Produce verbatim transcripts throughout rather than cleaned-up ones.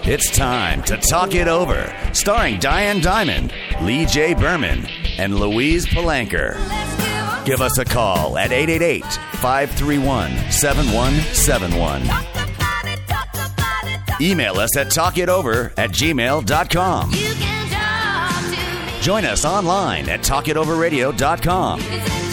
It's time to Talk It Over, starring Diane Diamond, Lee J. Berman, and Louise Palanker. Give us a call at eight eight eight, five three one, seven one seven one. Email us at talkitover at gmail dot com. Join us online at talk it over radio dot com.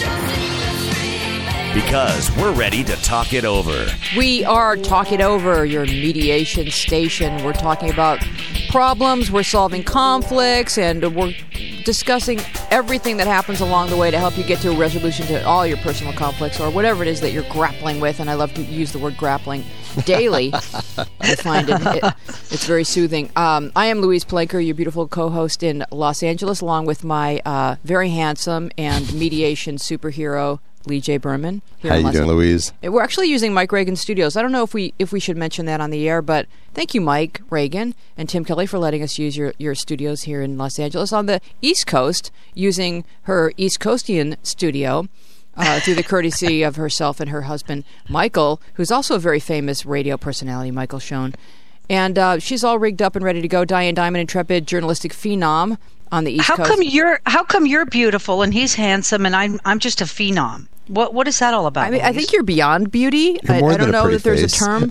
Because we're ready to talk it over. We are Talk It Over, your mediation station. We're talking about problems, we're solving conflicts, and we're discussing everything that happens along the way to help you get to a resolution to all your personal conflicts or whatever it is that you're grappling with. And I love to use the word grappling daily. I find it, it it's very soothing. Um, I am Louise Palanker, your beautiful co-host in Los Angeles, along with my uh, very handsome and mediation superhero, Lee J. Berman. How you doing, Louise? We're actually using Mike Reagan Studios. I don't know if we if we should mention that on the air, but thank you, Mike Reagan and Tim Kelly, for letting us use your, your studios here in Los Angeles. On the East Coast, using her East Coastian studio uh, through the courtesy of herself and her husband, Michael, who's also a very famous radio personality, Michael Schoen. And uh, she's all rigged up and ready to go. Diane Diamond, intrepid journalistic phenom on the East how Coast. How come you're How come you're beautiful and he's handsome and I'm I'm just a phenom? What What is that all about? I mean, Louise? I think you're beyond beauty. You're I, more I don't than a know that there's face. a term.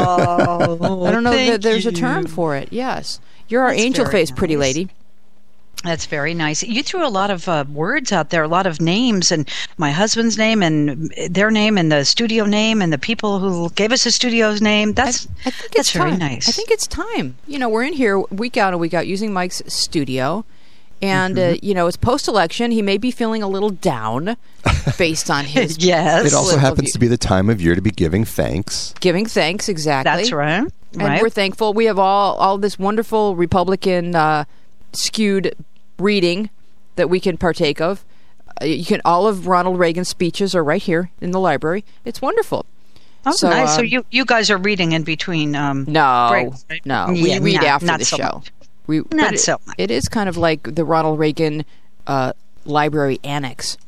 Oh, I don't know that there's you. a term for it. Yes, you're our That's angel face, nice. pretty lady. That's very nice. You threw a lot of uh, words out there, a lot of names, and my husband's name and their name and the studio name and the people who gave us the studio's name. That's I, I think that's it's very time. nice. I think it's time. You know, we're in here week out and week out using Mike's studio. And, mm-hmm. uh, you know, it's post-election. He may be feeling a little down based on his... yes. It also happens to be the time of year to be giving thanks. Giving thanks, exactly. That's right. And right. we're thankful. We have all, all this wonderful Republican uh, skewed reading that we can partake of. Uh, you can all of Ronald Reagan's speeches are right here in the library. It's wonderful. Oh, so, nice. Um, so you, you guys are reading in between um, No, breaks, right? no. Yeah, we read not, after not the so show. Much. We, Not it, so much. It is kind of like the Ronald Reagan uh, Library Annex.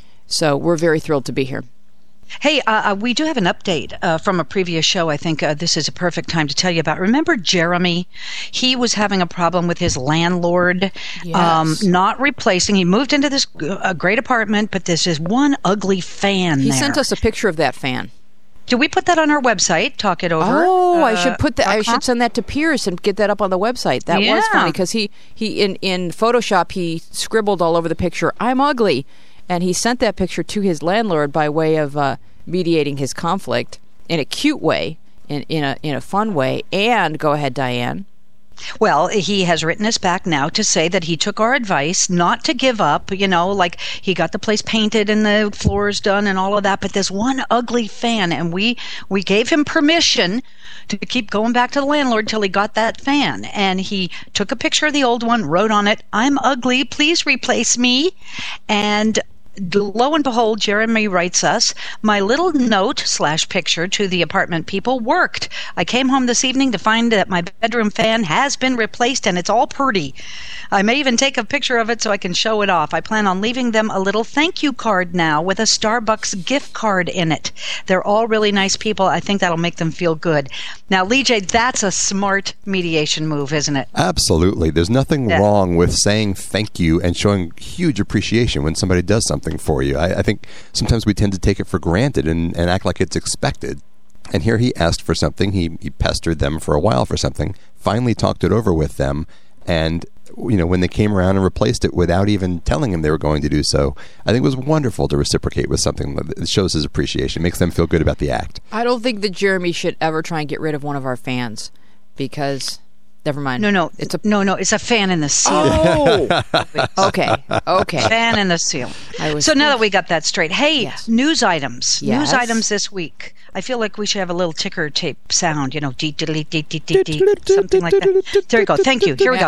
So we're very thrilled to be here. Hey, uh, uh, we do have an update uh, from a previous show. I think uh, this is a perfect time to tell you about. Remember Jeremy? He was having a problem with his landlord Yes. um, not replacing. He moved into this uh, great apartment, but there's this one ugly fan He there. sent us a picture of that fan. Did we put that on our website, Talk It Over? Oh, uh, I should put that. I uh-huh. should send that to Pierce and get that up on the website. That was Yeah. funny because he, he in, in Photoshop he scribbled all over the picture, "I'm ugly," and he sent that picture to his landlord by way of uh, mediating his conflict in a cute way, in in a in a fun way. And go ahead, Diane. Well, he has written us back now to say that he took our advice not to give up, you know, like he got the place painted and the floors done and all of that, but there's one ugly fan, and we we gave him permission to keep going back to the landlord till he got that fan. And he took a picture of the old one, wrote on it, "I'm ugly, please replace me." And lo and behold, Jeremy writes us, "My little note slash picture to the apartment people worked. I came home this evening to find that my bedroom fan has been replaced and it's all pretty. I may even take a picture of it so I can show it off. I plan on leaving them a little thank you card now with a Starbucks gift card in it. They're all really nice people. I think that'll make them feel good." Now, Lee J, that's a smart mediation move, isn't it? Absolutely. There's nothing Yeah. wrong with saying thank you and showing huge appreciation when somebody does something for you. I, I think sometimes we tend to take it for granted and, and act like it's expected. And here he asked for something. He, he pestered them for a while for something, finally talked it over with them, and you know, when they came around and replaced it without even telling him they were going to do so, I think it was wonderful to reciprocate with something that shows his appreciation, makes them feel good about the act. I don't think that Jeremy should ever try and get rid of one of our fans because... Never mind. No, no, It's a no, no. It's a fan in the ceiling. Oh, okay, okay. Fan in the ceiling. I was So now that we got that straight, hey, Yes. news items. Yes. News items this week. I feel like we should have a little ticker tape sound, you know, dee dee dee dee dee dee, something like that. There you go. Thank you. Here we go.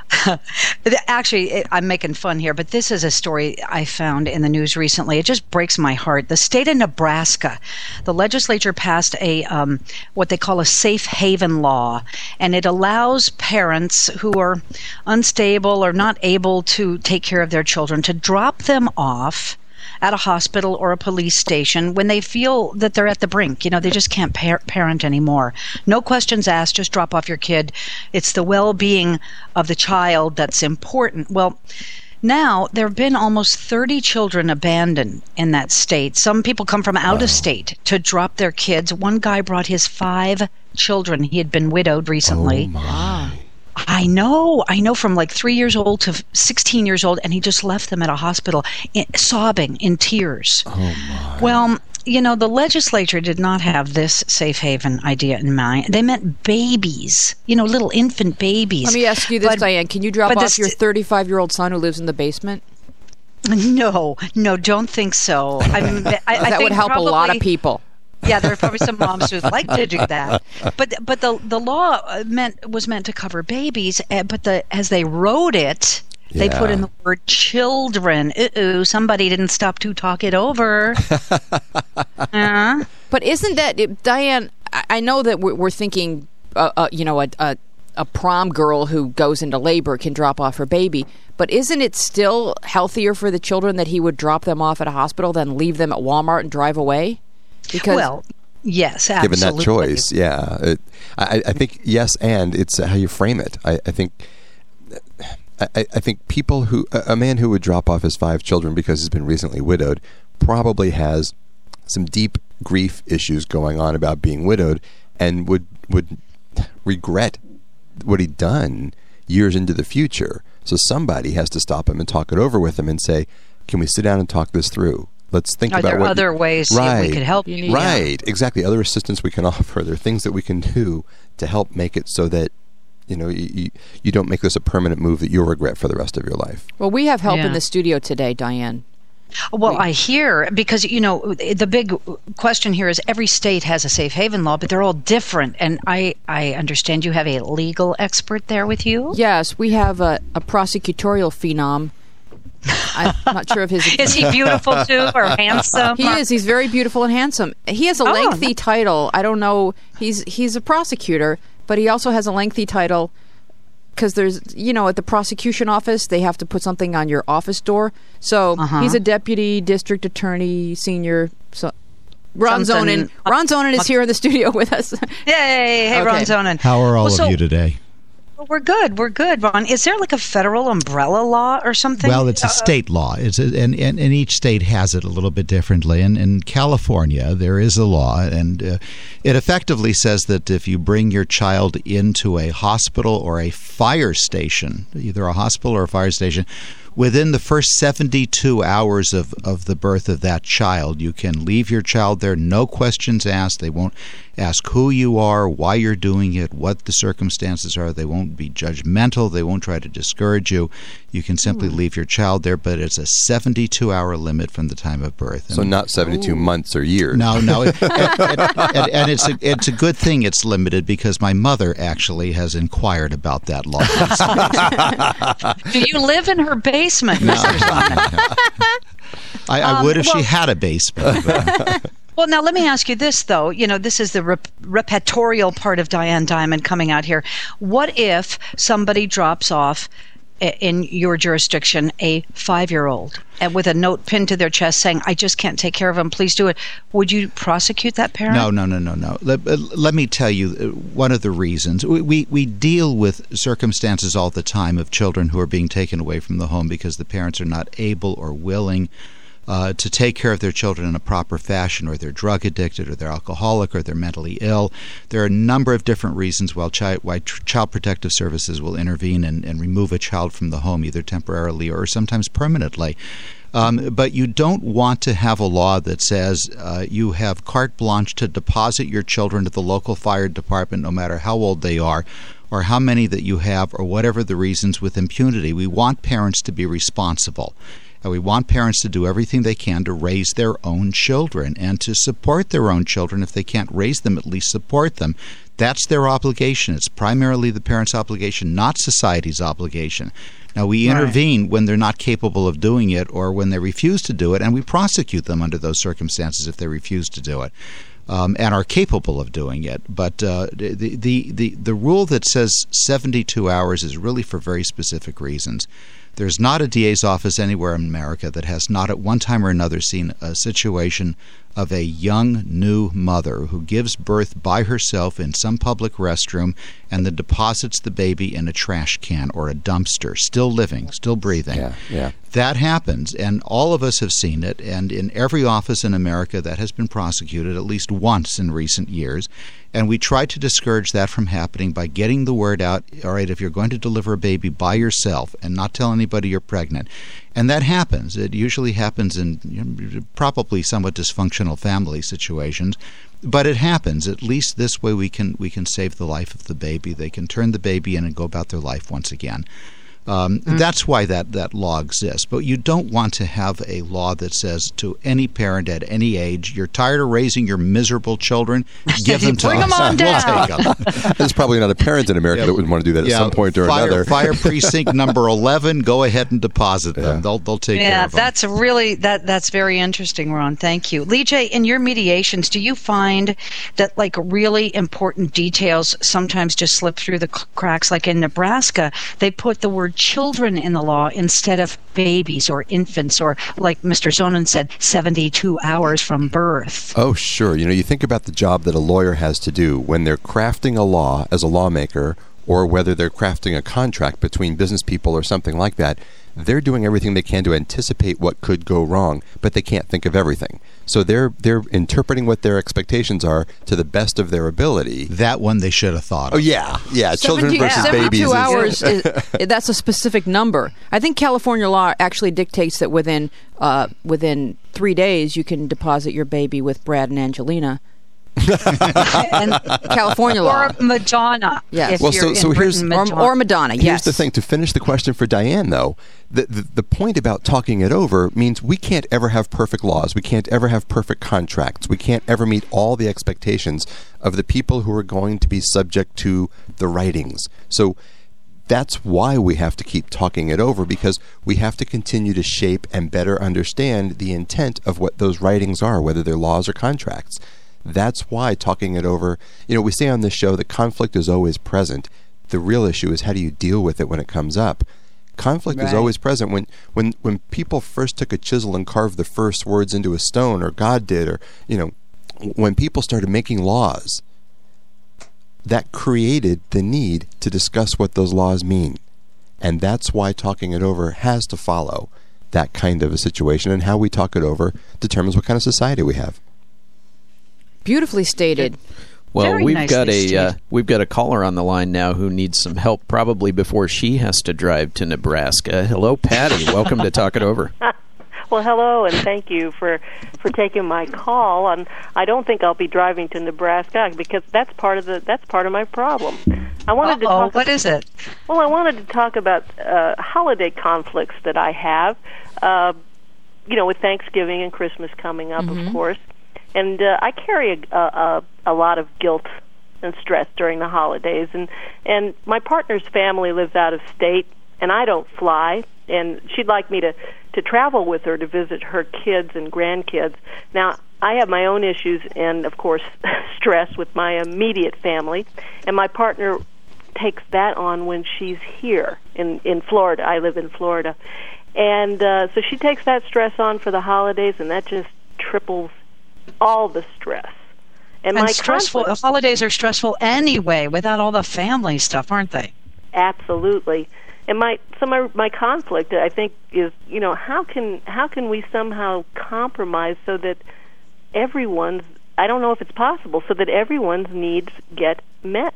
Actually, it, I'm making fun here, but this is a story I found in the news recently. It just breaks my heart. The state of Nebraska, the legislature passed a um, what they call a safe haven law, and it allows parents who are unstable or not able to take care of their children to drop them off at a hospital or a police station when they feel that they're at the brink. You know, they just can't par- parent anymore. No questions asked, just drop off your kid. It's the well-being of the child that's important. Well, now, there have been almost thirty children abandoned in that state. Some people come from out wow. of state to drop their kids. One guy brought his five children. He had been widowed recently. Oh, my. I know. I know, from like three years old to sixteen years old, and he just left them at a hospital in, sobbing in tears. Oh, my. Well, you know, the legislature did not have this safe haven idea in mind. They meant babies, you know, little infant babies. Let me ask you this, but, Diane. Can you drop off this, your thirty-five-year-old son who lives in the basement? No, no, don't think so. I mean, I, I that think would help probably, a lot of people. Yeah, there are probably some moms who'd like to do that, but but the the law meant was meant to cover babies, but the as they wrote it, they yeah. put in the word children. Uh-oh, somebody didn't stop to talk it over. uh-huh. But isn't that, Diane, I know that we're thinking, uh, uh, you know, a, a, a prom girl who goes into labor can drop off her baby, but isn't it still healthier for the children that he would drop them off at a hospital than leave them at Walmart and drive away? Because well, yes, absolutely. Given that choice, yeah. It, I, I think, yes, and it's how you frame it. I, I think... I, I think people who, a man who would drop off his five children because he's been recently widowed probably has some deep grief issues going on about being widowed and would would regret what he'd done years into the future. So somebody has to stop him and talk it over with him and say, can we sit down and talk this through? Let's think Are about there what... other ways right, we could help you? Right, exactly. Other assistance we can offer. There are things that we can do to help make it so that You know, you, you don't make this a permanent move that you'll regret for the rest of your life. Well, we have help yeah. in the studio today, Diane. Well, we, I hear, because, you know, the big question here is every state has a safe haven law, but they're all different. And I, I understand you have a legal expert there with you? Yes, we have a, a prosecutorial phenom. I'm not sure if his... Is he beautiful, too, or handsome? He is. He's very beautiful and handsome. He has a oh, lengthy no. title. I don't know. He's he's a prosecutor, but he also has a lengthy title because there's, you know, at the prosecution office, they have to put something on your office door. So uh-huh. he's a deputy district attorney, senior... So, Ron Zonin. Ron Zonin is here in the studio with us. Yay! Hey, okay. Ron Zonin. How are all well, so, of you today? We're good. We're good, Ron. Is there like a federal umbrella law or something? Well, it's a state law. It's a, and, and, and each state has it a little bit differently. In, in California, there is a law, and uh, it effectively says that if you bring your child into a hospital or a fire station, either a hospital or a fire station, within the first seventy-two hours of, of the birth of that child, you can leave your child there, no questions asked. They won't ask who you are, why you're doing it, what the circumstances are. They won't be judgmental. They won't try to discourage you. You can simply mm. leave your child there, but it's a seventy-two hour limit from the time of birth. So and, not seventy-two ooh. months or years. No, no. It, and, and, and, and it's, a, it's a good thing it's limited because my mother actually has inquired about that law. Do you live in her basement, no, Mister Zonin? I, I um, would if well, she had a basement. But. Well, now let me ask you this, though. You know, this is the rep- repertorial part of Diane Dimond coming out here. What if somebody drops off in your jurisdiction a five-year-old and with a note pinned to their chest saying, I just can't take care of him, please do it? Would you prosecute that parent? No, no, no, no, no. Let, let me tell you one of the reasons. We, we, we deal with circumstances all the time of children who are being taken away from the home because the parents are not able or willing Uh, to take care of their children in a proper fashion, or they're drug addicted, or they're alcoholic, or they're mentally ill. There are a number of different reasons why child, why tr- child protective services will intervene and, and remove a child from the home, either temporarily or sometimes permanently. Um, but you don't want to have a law that says uh, you have carte blanche to deposit your children to the local fire department, no matter how old they are, or how many that you have, or whatever the reasons, with impunity. We want parents to be responsible. And we want parents to do everything they can to raise their own children and to support their own children. If they can't raise them, at least support them. That's their obligation. It's primarily the parent's obligation, not society's obligation. Now, we right. intervene when they're not capable of doing it or when they refuse to do it, and we prosecute them under those circumstances if they refuse to do it. Um, and are capable of doing it. But uh, the, the, the, the rule that says seventy-two hours is really for very specific reasons. There's not a D A's office anywhere in America that has not at one time or another seen a situation of a young new mother who gives birth by herself in some public restroom and then deposits the baby in a trash can or a dumpster, still living, still breathing. Yeah, yeah. That happens, and all of us have seen it, and in every office in America that has been prosecuted at least once in recent years. And we try to discourage that from happening by getting the word out, all right, if you're going to deliver a baby by yourself and not tell anybody you're pregnant. And that happens. It usually happens in you know, probably somewhat dysfunctional family situations. But it happens. At least this way we can we can save the life of the baby. They can turn the baby in and go about their life once again. Um, mm. That's why that, that law exists. But you don't want to have a law that says to any parent at any age, you're tired of raising your miserable children, give them to Bring us. them on We'll down. take them. There's probably not a parent in America Yeah. that would want to do that at Yeah, some point or fire, another. Fire precinct number eleven, go ahead and deposit them. Yeah. They'll, they'll take care Yeah, of them. that's really that that's very interesting, Ron. Thank you. Lee J, in your mediations, do you find that like really important details sometimes just slip through the c- cracks? Like in Nebraska, they put the word children in the law instead of babies or infants, or like Mister Zonin said, seventy-two hours from birth. Oh, sure. You know, you think about the job that a lawyer has to do when they're crafting a law as a lawmaker, or whether they're crafting a contract between business people or something like that. They're doing everything they can to anticipate what could go wrong, but they can't think of everything. So they're they're interpreting what their expectations are to the best of their ability. That one they should have thought of. Oh, yeah. Yeah. Children seventy versus seventy-two babies. is- hours, is, that's a specific number. I think California law actually dictates that within uh, within three days you can deposit your baby with Brad and Angelina. And California law. or Madonna. Yes. If Well, you're so- in so here's- Britain, Or, Madonna. or Madonna, Here's yes. the thing. To finish the question for Diane, though, the, the the point about talking it over means we can't ever have perfect laws. We can't ever have perfect contracts. We can't ever meet all the expectations of the people who are going to be subject to the writings. So that's why we have to keep talking it over, because we have to continue to shape and better understand the intent of what those writings are, whether they're laws or contracts. That's why talking it over, you know, we say on this show that conflict is always present. The real issue is how do you deal with it when it comes up? Conflict is Right. always present. When, when, when people first took a chisel and carved the first words into a stone, or God did, or, you know, when people started making laws, that created the need to discuss what those laws mean. And that's why talking it over has to follow that kind of a situation, and how we talk it over determines what kind of society we have. Beautifully stated. Well, Very we've nicely got a uh, stated. we've got a caller on the line now who needs some help, probably before she has to drive to Nebraska. Hello, Patty. Welcome to Talk It Over. Well, hello, and thank you for, for taking my call. And I don't think I'll be driving to Nebraska because that's part of the that's part of my problem. I wanted to Uh-oh, talk. what is it? Well, I wanted to talk about uh, holiday conflicts that I have. Uh, you know, with Thanksgiving and Christmas coming up, Mm-hmm. of course, and uh, I carry a, a a lot of guilt and stress during the holidays, and and my partner's family lives out of state, and I don't fly, and she'd like me to to travel with her to visit her kids and grandkids. Now, I have my own issues and, of course, stress with my immediate family, and my partner takes that on when she's here in, in Florida. I live in Florida. And uh, so she takes that stress on for the holidays, and that just triples all the stress. And, And my stressful conflict- holidays are stressful anyway, without all the family stuff, aren't they? Absolutely. And my so my my conflict, I think, is, you know, how can how can we somehow compromise so that everyone's, I don't know if it's possible, so that everyone's needs get met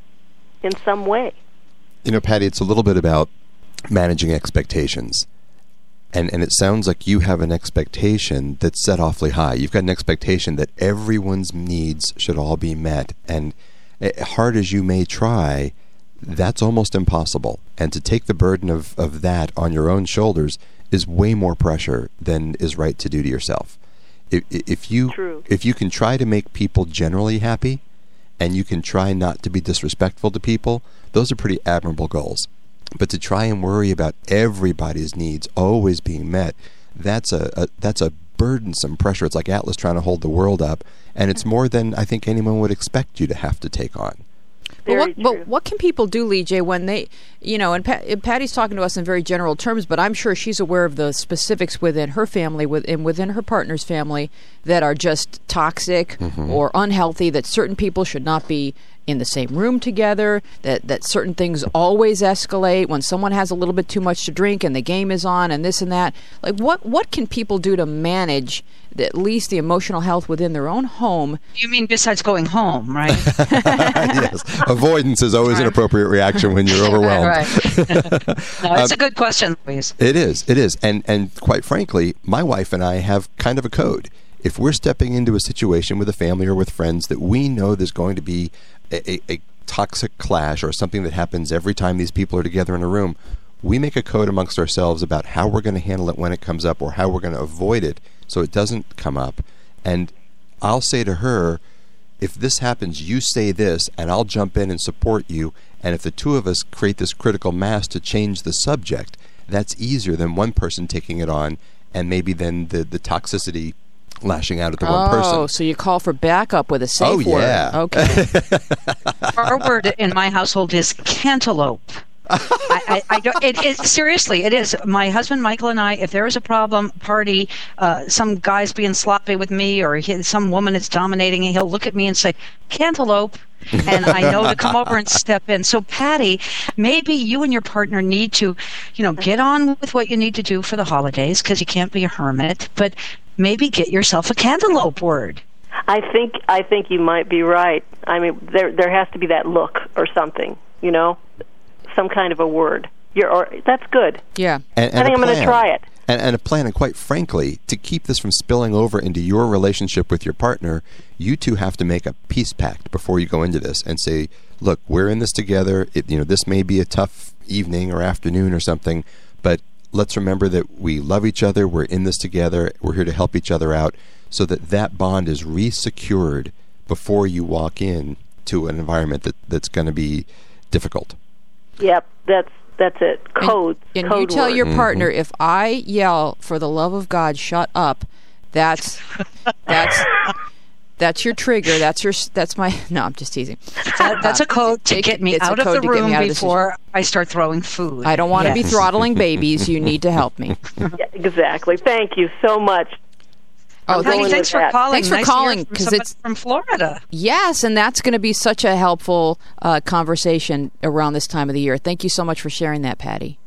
in some way. You know, Patty, it's a little bit about managing expectations. And and it sounds like you have an expectation that's set awfully high. You've got an expectation that everyone's needs should all be met. And eh, hard as you may try, that's almost impossible. And to take the burden of, of that on your own shoulders is way more pressure than is right to do to yourself. If, if you True. if you can try to make people generally happy, and you can try not to be disrespectful to people, those are pretty admirable goals. But to try and worry about everybody's needs always being met, that's a, a that's a burdensome pressure. It's like Atlas trying to hold the world up, and it's more than I think anyone would expect you to have to take on. Very but, what, true. but what can people do, Lee J, when they, you know, and Pat, Patty's talking to us in very general terms, but I'm sure she's aware of the specifics within her family with, and within her partner's family that are just toxic mm-hmm. or unhealthy, that certain people should not be in the same room together, that, that certain things always escalate when someone has a little bit too much to drink and the game is on and this and that. Like, what, what can people do to manage the, at least the emotional health within their own home? You mean besides going home, right? Yes. Avoidance is always an appropriate reaction when you're overwhelmed. Right. No, it's um, a good question, Louise. It is. It is. And, and quite frankly, my wife and I have kind of a code. If we're stepping into a situation with a family or with friends that we know there's going to be A, a, a toxic clash or something that happens every time these people are together in a room, we make a code amongst ourselves about how we're going to handle it when it comes up or how we're going to avoid it so it doesn't come up. And I'll say to her, if this happens, you say this, and I'll jump in and support you. And if the two of us create this critical mass to change the subject, that's easier than one person taking it on and maybe then the, the toxicity lashing out at the oh, one person. Oh, so you call for backup with a safe oh, word. Yeah. Okay. Our word in my household is cantaloupe. I, I, I don't, it, it, seriously, it is. My husband, Michael, and I, if there is a problem, party, uh, some guy's being sloppy with me or he, some woman is dominating, and he'll look at me and say, cantaloupe. And I know to come over and step in. So, Patty, maybe you and your partner need to, you know, get on with what you need to do for the holidays because you can't be a hermit, but maybe get yourself a cantaloupe word. I think I think you might be right. I mean, there there has to be that look or something, you know, some kind of a word. You're, or that's good. Yeah. And, and I think I'm going to try it. And, and a plan, and quite frankly, to keep this from spilling over into your relationship with your partner, you two have to make a peace pact before you go into this and say, look, we're in this together. It, you know, this may be a tough evening or afternoon or something, but let's remember that we love each other. We're in this together. We're here to help each other out so that that bond is re-secured before you walk in to an environment that, that's going to be difficult. Yep, that's That's it. Code. And, and code you tell word. your partner, mm-hmm. if I yell, for the love of God, shut up, that's that's that's your trigger. That's your that's my no, I'm just teasing. That, that's a code to get me out of the room before I start throwing food. I don't want to yes. be throttling babies. You need to help me. Yeah, exactly. Thank you so much. Oh, Patty, thanks for that. calling. Thanks for nice calling because it's from Florida. Yes, and that's going to be such a helpful uh, conversation around this time of the year. Thank you so much for sharing that, Patty.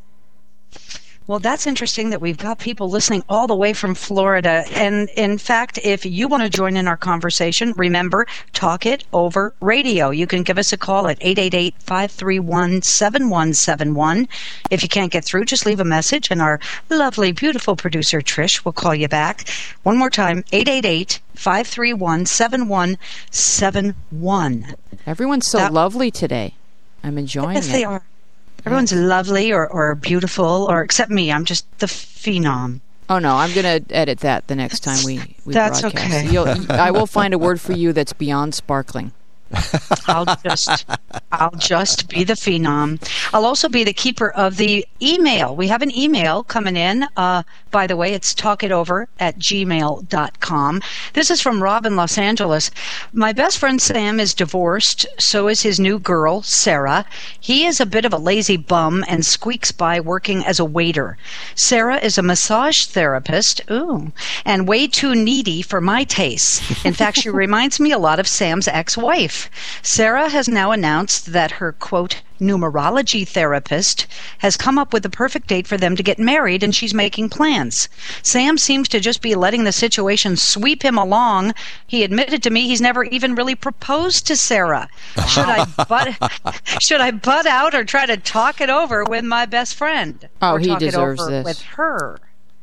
Well, that's interesting that we've got people listening all the way from Florida. And in fact, if you want to join in our conversation, remember, Talk It Over Radio. You can give us a call at eight eight eight, five three one, seven one seven one. If you can't get through, just leave a message, and our lovely, beautiful producer, Trish, will call you back. One more time, eight eight eight, five three one, seven one seven one. Everyone's so that, lovely today. I'm enjoying yes, it. Yes, they are. Everyone's lovely or, or beautiful, or except me. I'm just the phenom. Oh, no, I'm going to edit that the next time we, we that's broadcast. Okay. You'll, I will find a word for you that's beyond sparkling. I'll just I'll just be the phenom. I'll also be the keeper of the email. We have an email coming in. Uh, by the way, it's talkitover at gmail dot com. This is from Rob in Los Angeles. My best friend Sam is divorced. So is his new girl, Sarah. He is a bit of a lazy bum and squeaks by working as a waiter. Sarah is a massage therapist, ooh, and way too needy for my tastes. In fact, she reminds me a lot of Sam's ex-wife. Sarah has now announced that her, quote, numerology therapist has come up with the perfect date for them to get married, and she's making plans. Sam seems to just be letting the situation sweep him along. He admitted to me he's never even really proposed to Sarah. Should I butt, should I butt out or try to talk it over with my best friend? Oh, or he talk deserves it over this. with her?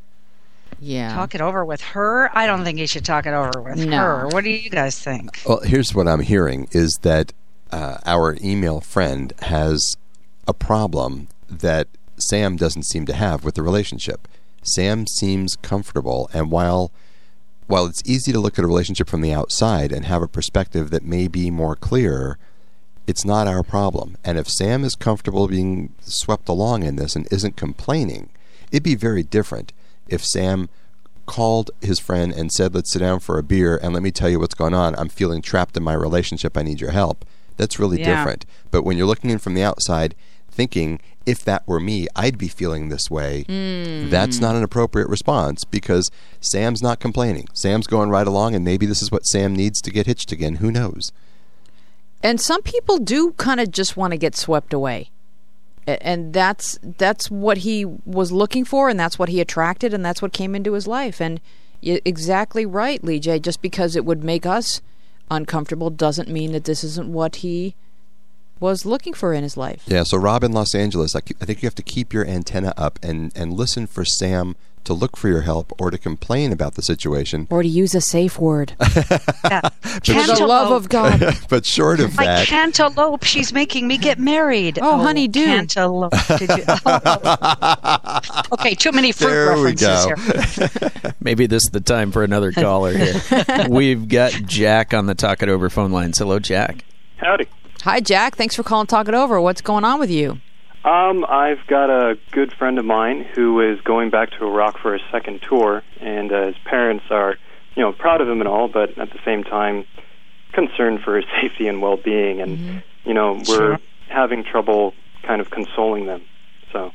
Yeah. Talk it over with her? I don't think he should talk it over with no. her. What do you guys think? Well, here's what I'm hearing is that uh, our email friend has a problem that Sam doesn't seem to have with the relationship. Sam seems comfortable, and while while it's easy to look at a relationship from the outside and have a perspective that may be more clear, it's not our problem. And if Sam is comfortable being swept along in this and isn't complaining, it'd be very different if Sam called his friend and said, let's sit down for a beer and let me tell you what's going on. I'm feeling trapped in my relationship. I need your help. that's really Yeah. different. But when you're looking in from the outside, thinking, if that were me, I'd be feeling this way, Mm. that's not an appropriate response, because Sam's not complaining. Sam's going right along, and maybe this is what Sam needs to get hitched again. Who knows? And some people do kind of just want to get swept away. A- And that's that's what he was looking for, and that's what he attracted, and that's what came into his life. And you're exactly right, Lee J. Just because it would make us uncomfortable doesn't mean that this isn't what he was looking for in his life. Yeah, so Rob in Los Angeles, I I think you have to keep your antenna up and, and listen for Sam to look for your help or to complain about the situation. Or to use a safe word. Yeah. For the love of God. But short of Like that, cantaloupe, she's making me get married. Oh, honey, do. Cantaloupe. Did you? Oh. Okay, too many fruit There we references go. here. Maybe this is the time for another caller here. We've got Jack on the Talk It Over phone lines. Hello, Jack. Howdy. Hi, Jack. Thanks for calling Talk It Over. What's going on with you? Um, I've got a good friend of mine who is going back to Iraq for his second tour, and uh, his parents are, you know, proud of him and all, but at the same time concerned for his safety and well-being, and, Mm-hmm. you know, we're Sure. having trouble kind of consoling them, so...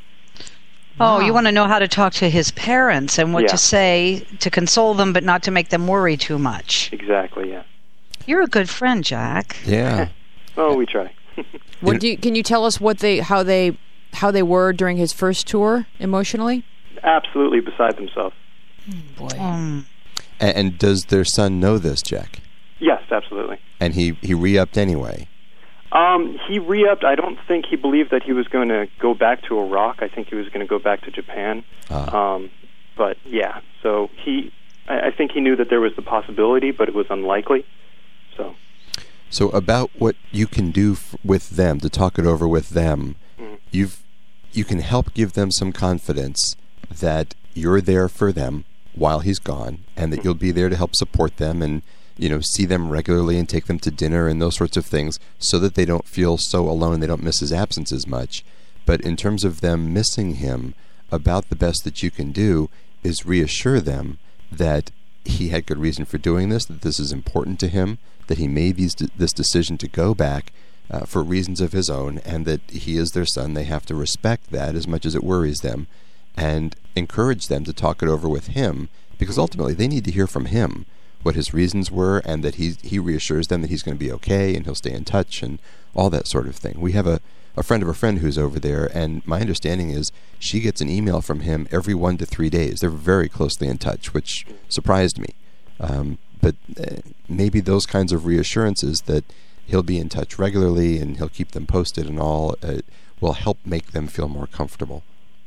Oh, you want to know how to talk to his parents and what Yeah. to say to console them, but not to make them worry too much. Exactly, yeah. You're a good friend, Jack. yeah. Oh, we try. What do you, can you tell us what they how they how they were during his first tour emotionally? Absolutely beside themselves. Boy. Um, And, and does their son know this, Jack? Yes, absolutely. And he, he re-upped anyway. Um, he re-upped. I don't think he believed that he was going to go back to Iraq. I think he was going to go back to Japan. Ah. Um, but, yeah, so he... I, I think he knew that there was the possibility, but it was unlikely, so... So about what you can do f- with them, to talk it over with them, Mhm. you've you can help give them some confidence that you're there for them while he's gone, and that you'll be there to help support them and, you know, see them regularly and take them to dinner and those sorts of things, so that they don't feel so alone, they don't miss his absence as much. But in terms of them missing him, about the best that you can do is reassure them that he had good reason for doing this, that this is important to him, that he made these this decision to go back uh, for reasons of his own, and that he is their son. They have to respect that as much as it worries them, and encourage them to talk it over with him, because ultimately they need to hear from him what his reasons were, and that he he reassures them that he's going to be okay and he'll stay in touch and all that sort of thing. We have a, a friend of a friend who's over there, and my understanding is she gets an email from him every one to three days. They're very closely in touch, which surprised me. Um, but uh, maybe those kinds of reassurances that he'll be in touch regularly and he'll keep them posted and all uh, will help make them feel more comfortable.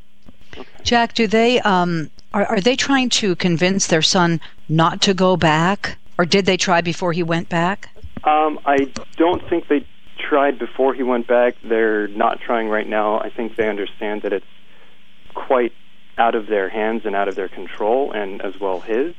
Jack, do they um, are are they trying to convince their son not to go back, or did they try before he went back? Um, I don't think they tried before he went back. They're not trying right now. I think they understand that it's quite out of their hands and out of their control, and as well his.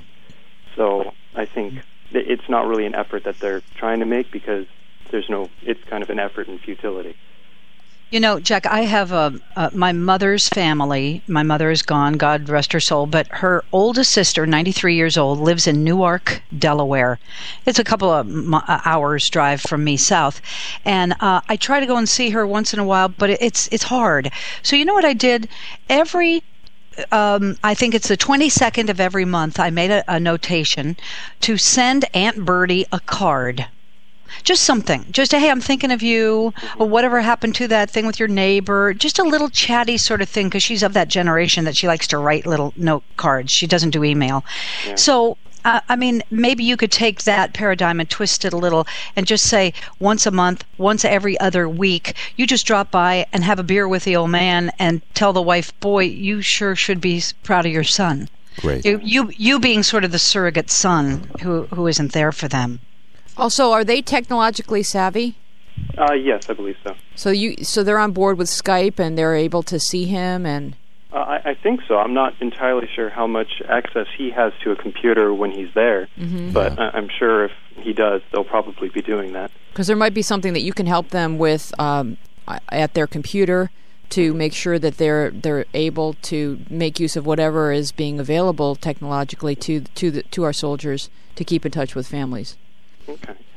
So I think that it's not really an effort that they're trying to make, because there's no, it's kind of an effort in futility. You know, Jack, I have a, uh, my mother's family. My mother is gone, God rest her soul, but her oldest sister, ninety-three years old, lives in Newark, Delaware. It's a couple of m- hours drive from me south. And uh, I try to go and see her once in a while, but it, it's it's hard. So you know what I did? Every Um, I think it's the twenty-second of every month, I made a, a notation to send Aunt Bertie a card. Just something. Just, hey, I'm thinking of you, or whatever happened to that thing with your neighbor. Just a little chatty sort of thing, because she's of that generation that she likes to write little note cards. She doesn't do email. Yeah. So, uh, I mean, maybe you could take that paradigm and twist it a little and just say once a month, once every other week, you just drop by and have a beer with the old man and tell the wife, boy, you sure should be proud of your son. Great. You, you, you being sort of the surrogate son who, who isn't there for them. Also, are they technologically savvy? Uh, yes, I believe so. So you so they're on board with Skype and they're able to see him and Uh, I, I think so. I'm not entirely sure how much access he has to a computer when he's there, Mhm. but I, I'm sure if he does, they'll probably be doing that. because there might be something that you can help them with um, at their computer to make sure that they're they're able to make use of whatever is being available technologically to to the, to our soldiers to keep in touch with families. Okay.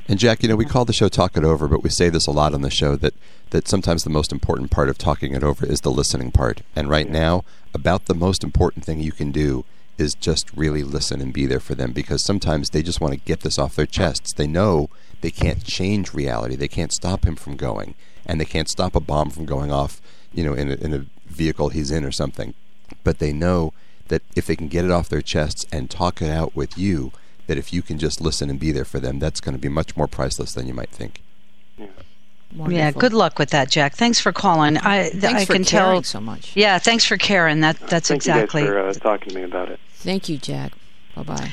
And Jack, you know, we call the show Talk It Over, but we say this a lot on the show that, that sometimes the most important part of talking it over is the listening part. And right now, about the most important thing you can do is just really listen and be there for them, because sometimes they just want to get this off their chests. They know they can't change reality. They can't stop him from going, and they can't stop a bomb from going off, you know, in a, in a vehicle he's in or something. But they know that if they can get it off their chests and talk it out with you, that if you can just listen and be there for them, that's going to be much more priceless than you might think. Yeah. Wonderful. Yeah, good luck with that, Jack. Thanks for calling. I, th- Thanks I for can caring tell. so much. Yeah, thanks for caring. That that's Thank exactly. you guys for uh, talking to me about it. Thank you, Jack. Bye-bye.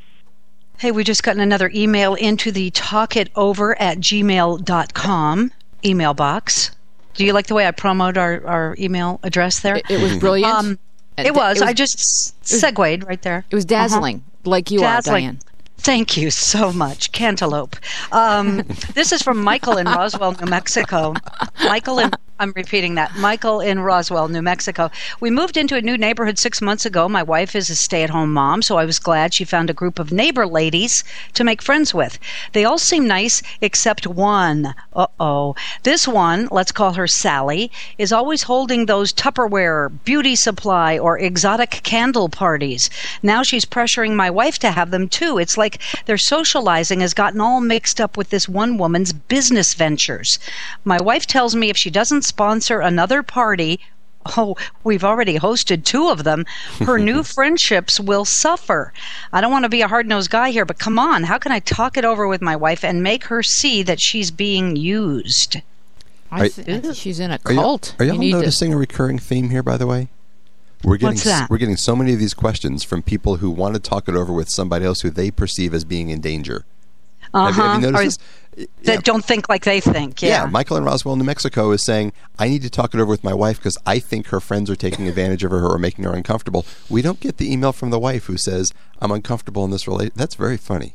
Hey, we just gotten another email into the talkitover at gmail dot com email box. Do you like the way I promote our, our email address there? It, it was brilliant. Um, Uh, it, was. it was. I just segued right there. It was dazzling, uh-huh. like you Dazzling. are, Diane. Thank you so much, Cantaloupe. Um, this is from Michael in Roswell, New Mexico. Michael in, I'm repeating that. Michael in Roswell, New Mexico. We moved into a new neighborhood six months ago. My wife is a stay-at-home mom, so I was glad she found a group of neighbor ladies to make friends with. They all seem nice except one. Uh-oh. This one, let's call her Sally, is always holding those Tupperware, beauty supply, or exotic candle parties. Now she's pressuring my wife to have them too. It's like their socializing has gotten all mixed up with this one woman's business ventures. My wife tells me if she doesn't sponsor another party, oh, we've already hosted two of them, her new friendships will suffer. I don't want to be a hard-nosed guy here, but come on, how can I talk it over with my wife and make her see that she's being used? I, th- I think she's in a Are cult. you, are y'all You need noticing to... a recurring theme here, by the way? We're getting What's that? we're getting so many of these questions from people who want to talk it over with somebody else who they perceive as being in danger. Uh-huh. Have you, have you Or noticed this? that Yeah. don't think like they think. Yeah. Yeah, Michael in Roswell, New Mexico is saying, I need to talk it over with my wife because I think her friends are taking advantage of her or making her uncomfortable. We don't get the email from the wife who says, I'm uncomfortable in this relationship. That's very funny.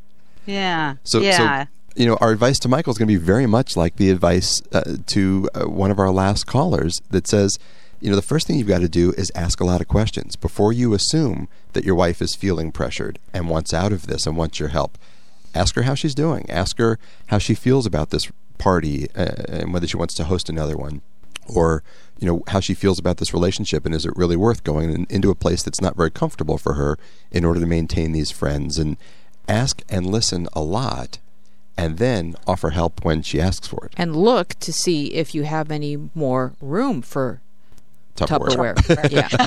Yeah. So, yeah. so, you know, our advice to Michael is going to be very much like the advice uh, to uh, one of our last callers that says, you know, the first thing you've got to do is ask a lot of questions before you assume that your wife is feeling pressured and wants out of this and wants your help. Ask her how she's doing. Ask her how she feels about this party uh, and whether she wants to host another one, or, you know, how she feels about this relationship and is it really worth going in, into a place that's not very comfortable for her in order to maintain these friends. And ask and listen a lot, and then offer help when she asks for it. And look to see if you have any more room for Tupperware. Tupperware.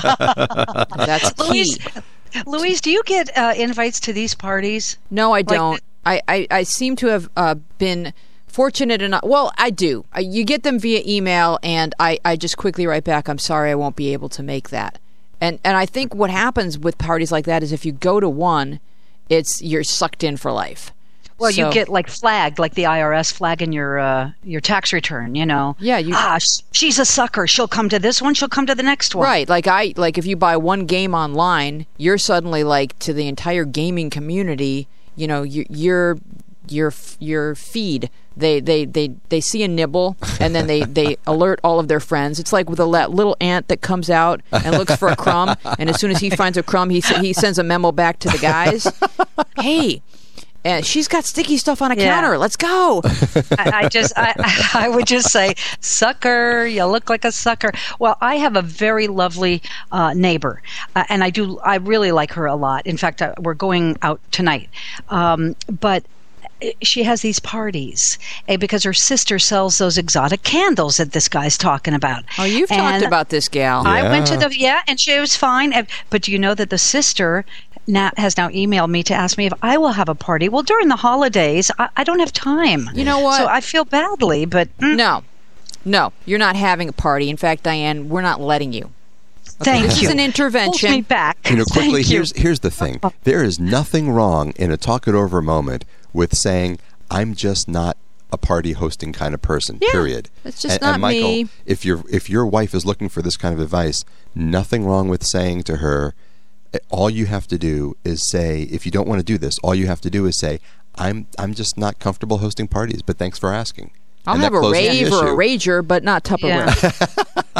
Yeah. That's key. Louise, Louise, do you get uh, invites to these parties? No, I Like don't. I, I, I seem to have uh, been fortunate enough. Well, I do. I, you get them via email, and I, I just quickly write back, I'm sorry, I won't be able to make that. And and I think what happens with parties like that is if you go to one, it's you're sucked in for life. Well, So- you get like flagged, like the I R S flagging your uh, your tax return. You know. Yeah, you- Ah, sh- she's a sucker. She'll come to this one. She'll come to the next one. Right, like I like if you buy one game online, you're suddenly like to the entire gaming community. You know, your your your your feed. They they they they see a nibble and then they they alert all of their friends. It's like with a la- little ant that comes out and looks for a crumb, and as soon as he finds a crumb, he s- he sends a memo back to the guys. Hey. Uh, she's got sticky stuff on a Yeah. counter. Let's go. I, I just, I, I would just say, sucker, you look like a sucker. Well, I have a very lovely uh, neighbor, uh, and I do, I really like her a lot. In fact, uh, we're going out tonight, um, but she has these parties eh, because her sister sells those exotic candles that this guy's talking about. Oh, you've And talked about this gal. I went to Yeah. the yeah, and she was fine. And- But do you know that the sister now has now emailed me to ask me if I will have a party? Well, during the holidays, I, I don't have time. You know what? So I feel badly, but mm, No, no, you're not having a party. In fact, Diane, we're not letting you. thank this you. is an intervention. Pulls me back. You know, quickly, Thank you. here's here's the thing. There is nothing wrong in a talk it over moment with saying, I'm just not a party hosting kind of person, Yeah, period. it's just and, not and Michael, me. if your if your wife is looking for this kind of advice, nothing wrong with saying to her, eh, all you have to do is say, if you don't want to do this, all you have to do is say, I'm I'm just not comfortable hosting parties, but thanks for asking. I'll And have that a closes the rave or a issue. rager, but not Tupperware. Yeah.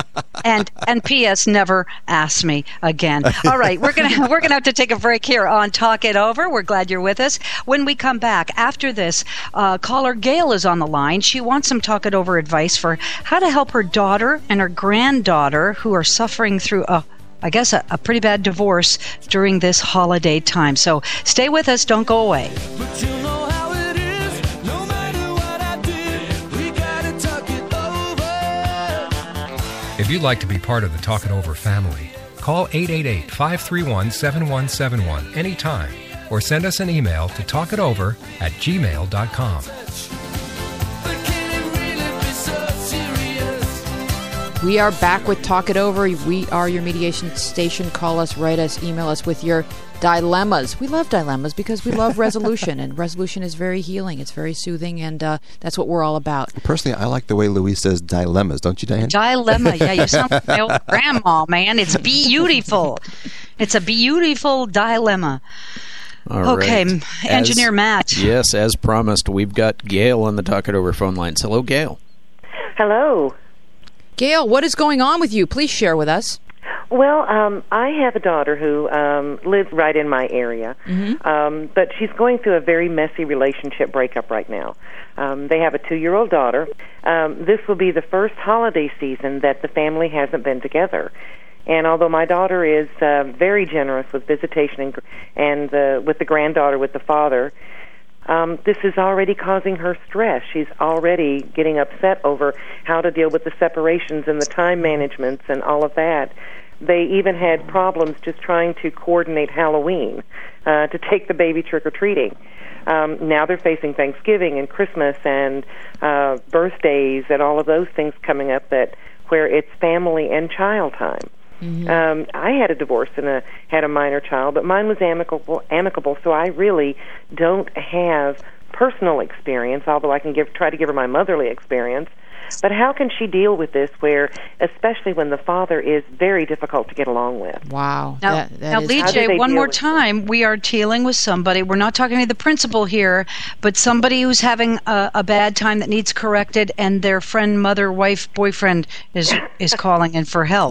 and and P S never ask me again. All right, we're gonna we're gonna have to take a break here on Talk It Over. We're glad you're with us. When we come back after this, uh, caller Gail is on the line. She wants some Talk It Over advice for how to help her daughter and her granddaughter who are suffering through a I guess a, a pretty bad divorce during this holiday time. So stay with us. Don't go away. But you know how it is. No matter what I do, we gotta talk it over. If you'd like to be part of the Talk It Over family, call eight eight eight, five three one, seven one seven one anytime or send us an email to talkitover at gmail dot com. But can it really be so serious? We are back with Talk It Over. We are your mediation station. Call us, write us, email us with your dilemmas. We love dilemmas because we love resolution, and resolution is very healing. It's very soothing, and uh, that's what we're all about. Personally, I like the way Louise says dilemmas. Don't you, Diane? Dilemma. Yeah, you sound like my old grandma, man. It's beautiful. It's a beautiful dilemma. All okay, right. Engineer as, Matt. Yes, as promised, we've got Gail on the Talk It Over phone lines. Hello, Gail. Hello. Gail, what is going on with you? Please share with us. Well, um, I have a daughter who um, lives right in my area, mm-hmm. um, but she's going through a very messy relationship breakup right now. Um, they have a two-year-old daughter. Um, this will be the first holiday season that the family hasn't been together. And although my daughter is uh, very generous with visitation and, and uh, with the granddaughter, with the father, Um, this is already causing her stress. She's already getting upset over how to deal with the separations and the time managements and all of that. They even had problems just trying to coordinate Halloween uh, to take the baby trick-or-treating. Um, now they're facing Thanksgiving and Christmas and uh, birthdays and all of those things coming up that where it's family and child time. Mm-hmm. Um, I had a divorce and a, had a minor child, but mine was amicable, amicable, so I really don't have personal experience, although I can give, try to give her my motherly experience. But how can she deal with this where, especially when the father is very difficult to get along with? Wow. Now, that, that now is- Lee J, one more time, we are dealing with somebody. We're not talking to the principal here, but somebody who's having a, a bad time that needs corrected, and their friend, mother, wife, boyfriend is is calling in for help.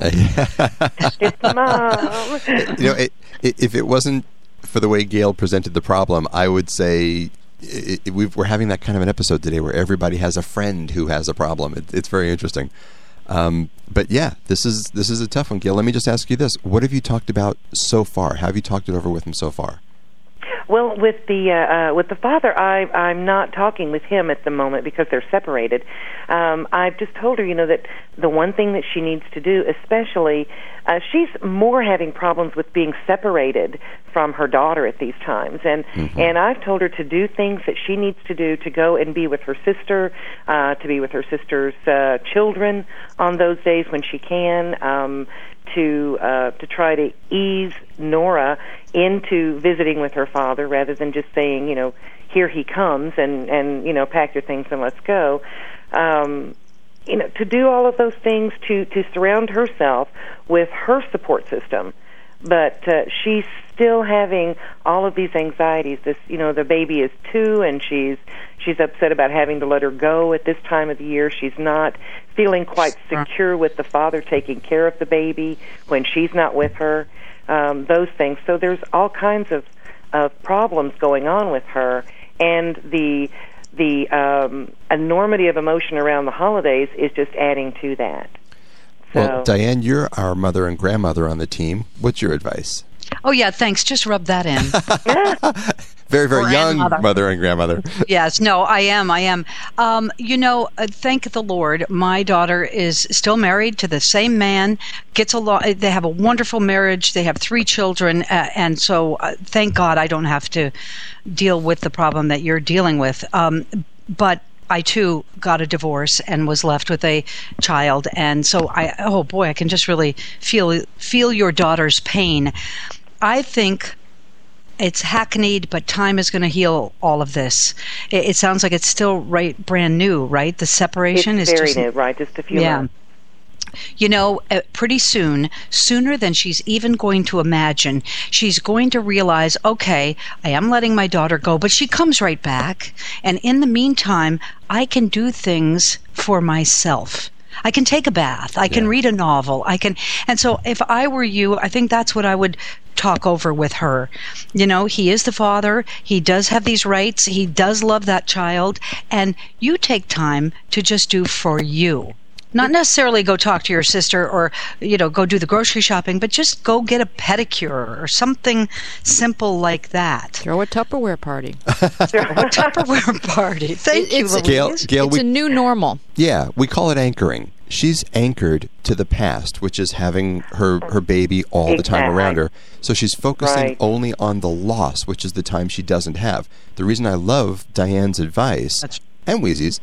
It's mom. You know, it, it, if it wasn't for the way Gail presented the problem, I would say it, it, we've, we're having that kind of an episode today where everybody has a friend who has a problem. It, it's very interesting. Um, but yeah, this is this is a tough one, Gail. Let me just ask you this: what have you talked about so far? How have you talked it over with him so far? Well, with the uh, uh, with the father, I, I'm not talking with him at the moment because they're separated. Um, I've just told her, you know, that the one thing that she needs to do, especially, uh, she's more having problems with being separated from her daughter at these times, and mm-hmm. and I've told her to do things that she needs to do to go and be with her sister, uh, to be with her sister's uh, children on those days when she can. Um, to uh, to try to ease Nora into visiting with her father rather than just saying, you know, here he comes and, and you know, pack your things and let's go. Um, you know, to do all of those things, to, to surround herself with her support system. But uh, she's still having all of these anxieties. This, you know, the baby is two, and she's she's upset about having to let her go at this time of the year. She's not feeling quite secure with the father taking care of the baby when she's not with her. Um, those things. So there's all kinds of of problems going on with her, and the the um, enormity of emotion around the holidays is just adding to that. Well, Diane, you're our mother and grandmother on the team. What's your advice? Oh, yeah, thanks. Just rub that in. Very, very young mother and grandmother. Yes, no, I am, I am. Um, you know, uh, thank the Lord, my daughter is still married to the same man, gets along, they have a wonderful marriage, they have three children, uh, and so uh, thank God I don't have to deal with the problem that you're dealing with. Um, but I, too, got a divorce and was left with a child. And so, I oh, boy, I can just really feel feel your daughter's pain. I think it's hackneyed, but time is going to heal all of this. It, it sounds like it's still right, brand new, right? The separation it's is very just, new, right? Just a few yeah. months. You know, uh, pretty soon, sooner than she's even going to imagine, she's going to realize, okay, I am letting my daughter go, but she comes right back. And in the meantime, I can do things for myself. I can take a bath. I can Yeah. read a novel. I can, and so if I were you, I think that's what I would talk over with her. You know, he is the father. He does have these rights. He does love that child, and you take time to just do for you. Not necessarily go talk to your sister or, you know, go do the grocery shopping, but just go get a pedicure or something simple like that. Throw a Tupperware party. A Tupperware party. Thank It- you, it's- Louise. Gail, Gail, It's we, a new normal. yeah, we call it anchoring. She's anchored to the past, which is having her, her baby all the time Exactly. around her. So she's focusing Right. only on the loss, which is the time she doesn't have. The reason I love Diane's advice, That's- and Wheezy's,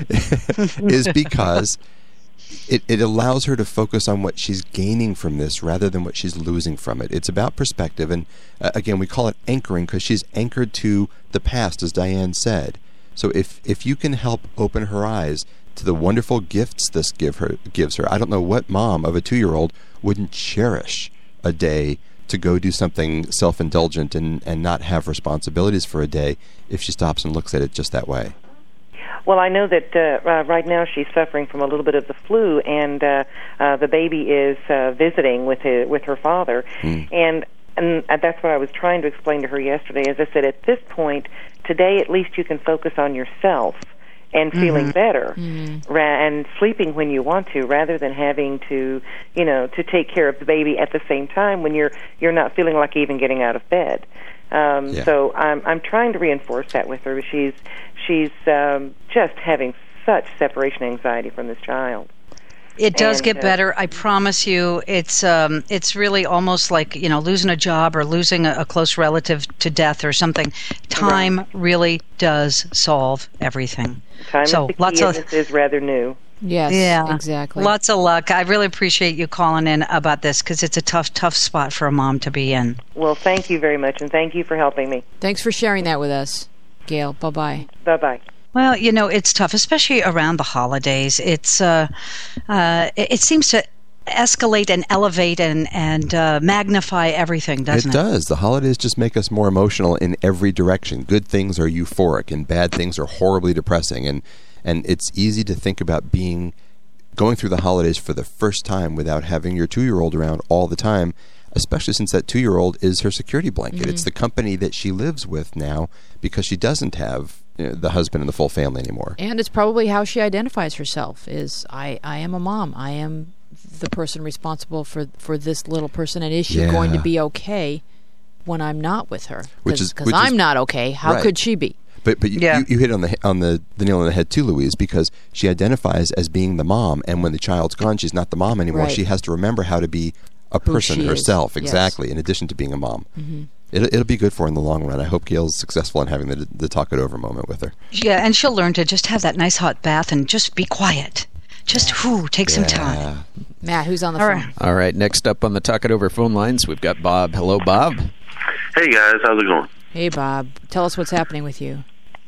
is because it, it allows her to focus on what she's gaining from this rather than what she's losing from it. It's about perspective, and uh, again, we call it anchoring because she's anchored to the past, as Diane said. So if if you can help open her eyes to the wonderful gifts this give her gives her, I don't know what mom of a two-year-old wouldn't cherish a day to go do something self-indulgent and, and not have responsibilities for a day if she stops and looks at it just that way. Well, I know that uh, uh, right now she's suffering from a little bit of the flu, and uh, uh, the baby is uh, visiting with his, with her father, Mm. and and that's what I was trying to explain to her yesterday. As I said, at this point today, at least you can focus on yourself and feeling better, ra- and sleeping when you want to, rather than having to, you know, to take care of the baby at the same time when you're you're not feeling like even getting out of bed. Um, Yeah. So I'm I'm trying to reinforce that with her. She's she's um, just having such separation anxiety from this child. It does And, get uh, better. I promise you. It's um, it's really almost like, you know, losing a job or losing a, a close relative to death or something. Time really does solve everything. Time So, is the key, lots and of- this is rather new. Yes, Yeah, exactly. Lots of luck. I really appreciate you calling in about this because it's a tough, tough spot for a mom to be in. Well, thank you very much, and thank you for helping me. Thanks for sharing that with us, Gail. Bye-bye. Bye-bye. Well, you know, it's tough, especially around the holidays. It's uh, uh, it, it seems to escalate and elevate and and uh, magnify everything, doesn't It it? does. The holidays just make us more emotional in every direction. Good things are euphoric, and bad things are horribly depressing. And and it's easy to think about being going through the holidays for the first time without having your two-year-old around all the time, especially since that two-year-old is her security blanket. Mm-hmm. It's the company that she lives with now because she doesn't have, you know, the husband and the full family anymore. And it's probably how she identifies herself is I, I am a mom. I am the person responsible for, for this little person, and is she Yeah. going to be okay when I'm not with her? Which is- Because which is- I'm not okay. How Right. could she be? But but you, Yeah. you, you hit on the on the, the nail on the head too, Louise, because she identifies as being the mom, and when the child's gone, she's not the mom anymore. Right. She has to remember how to be a Who person she is. herself, Yes. exactly, in addition to being a mom. Mm-hmm. It'll, it'll be good for her in the long run. I hope Gail's successful in having the, the talk it over moment with her. Yeah, and she'll learn to just have that nice hot bath and just be quiet. Just whew, take some time. Matt, who's on the All phone? right. All right, next up on the Talk It Over phone lines, we've got Bob. Hello, Bob. Hey guys, how's it going? Hey, Bob. Tell us what's happening with you.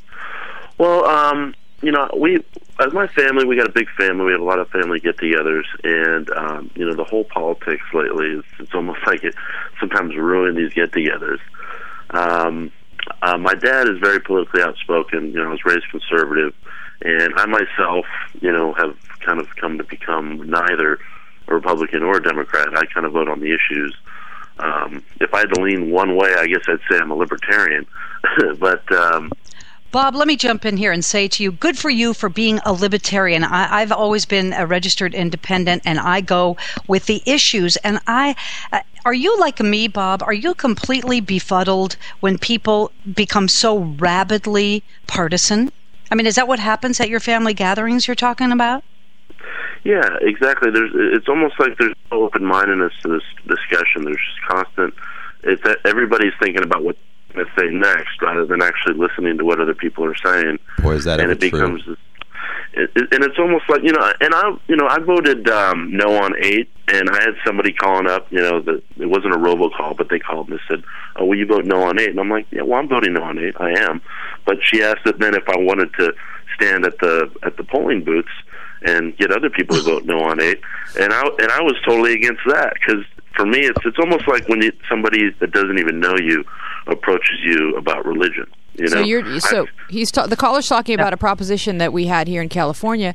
Well, um, you know, we as my family, we got a big family. We have a lot of family get-togethers, and um, you know, the whole politics lately is it's almost like it sometimes ruin these get-togethers. Um, uh, my dad is very politically outspoken. You know, I was raised conservative, and I myself, you know, have kind of come to become neither a Republican or a Democrat. I kind of vote on the issues. Um, if I had to lean one way, I guess I'd say I'm a libertarian. but um, Bob, let me jump in here and say to you, good for you for being a libertarian. I, I've always been a registered independent, and I go with the issues. And I, uh, are you like me, Bob? Are you completely befuddled when people become so rabidly partisan? I mean, is that what happens at your family gatherings you're talking about? Yeah, exactly. There's, it's almost like there's no open-mindedness to this discussion. There's just constant. It's that everybody's thinking about what to say next, rather than actually listening to what other people are saying. Boy, is that and ever it becomes, true. It, it, and it's almost like you know. And I, you know, I voted um, no on eight, and I had somebody calling up. You know, that it wasn't a robocall, but they called and they said, "Oh, will you vote no on eight?" And I'm like, "Yeah, well, I'm voting no on eight. I am." But she asked it then if I wanted to stand at the at the polling booths and get other people to vote no on eight, and I and I was totally against that because for me, it's it's almost like when you, somebody that doesn't even know you approaches you about religion. You know, So you're so I, he's ta- the caller's talking about a proposition that we had here in California,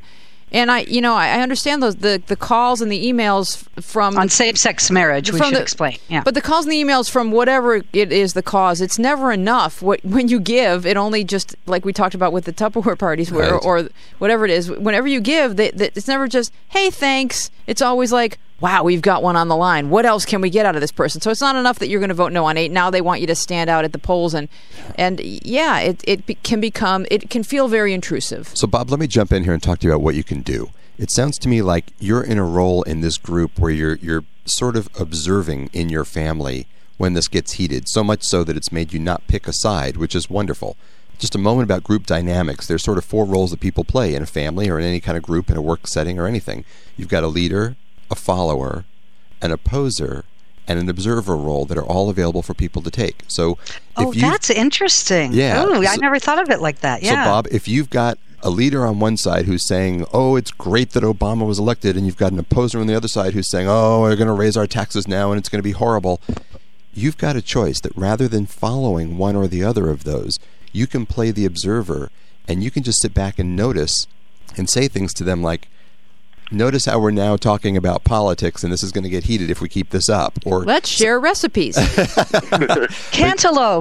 And I, you know, I I understand those the, the calls and the emails from on same-sex marriage. We from should the- explain. Yeah, But the calls and the emails from whatever it is the cause, it's never enough. What, when you give, it only just, like we talked about with the Tupperware parties where, Right. or whatever it is, whenever you give, they, they, it's never just, hey, thanks. It's always like, wow, we've got one on the line. What else can we get out of this person? So it's not enough that you're going to vote no on eight. Now they want you to stand out at the polls. And, and yeah, it, it be, can become, it can feel very intrusive. So, Bob, let me jump in here and talk to you about what you can do. It sounds to me like you're in a role in this group where you're you're sort of observing in your family when this gets heated, so much so that it's made you not pick a side, which is wonderful. Just a moment about group dynamics. There's sort of four roles that people play in a family or in any kind of group, in a work setting or anything. You've got a leader, a follower, an opposer, and an observer role that are all available for people to take. So, oh, if you that's interesting. Yeah, oh, I so- never thought of it like that. Yeah. So, Bob, if you've got a leader on one side who's saying, oh, it's great that Obama was elected, and you've got an opposer on the other side who's saying, oh, we're going to raise our taxes now and it's going to be horrible, you've got a choice that rather than following one or the other of those, you can play the observer and you can just sit back and notice and say things to them like, notice how we're now talking about politics and this is going to get heated if we keep this up. Or Let's share recipes. Cantaloupe.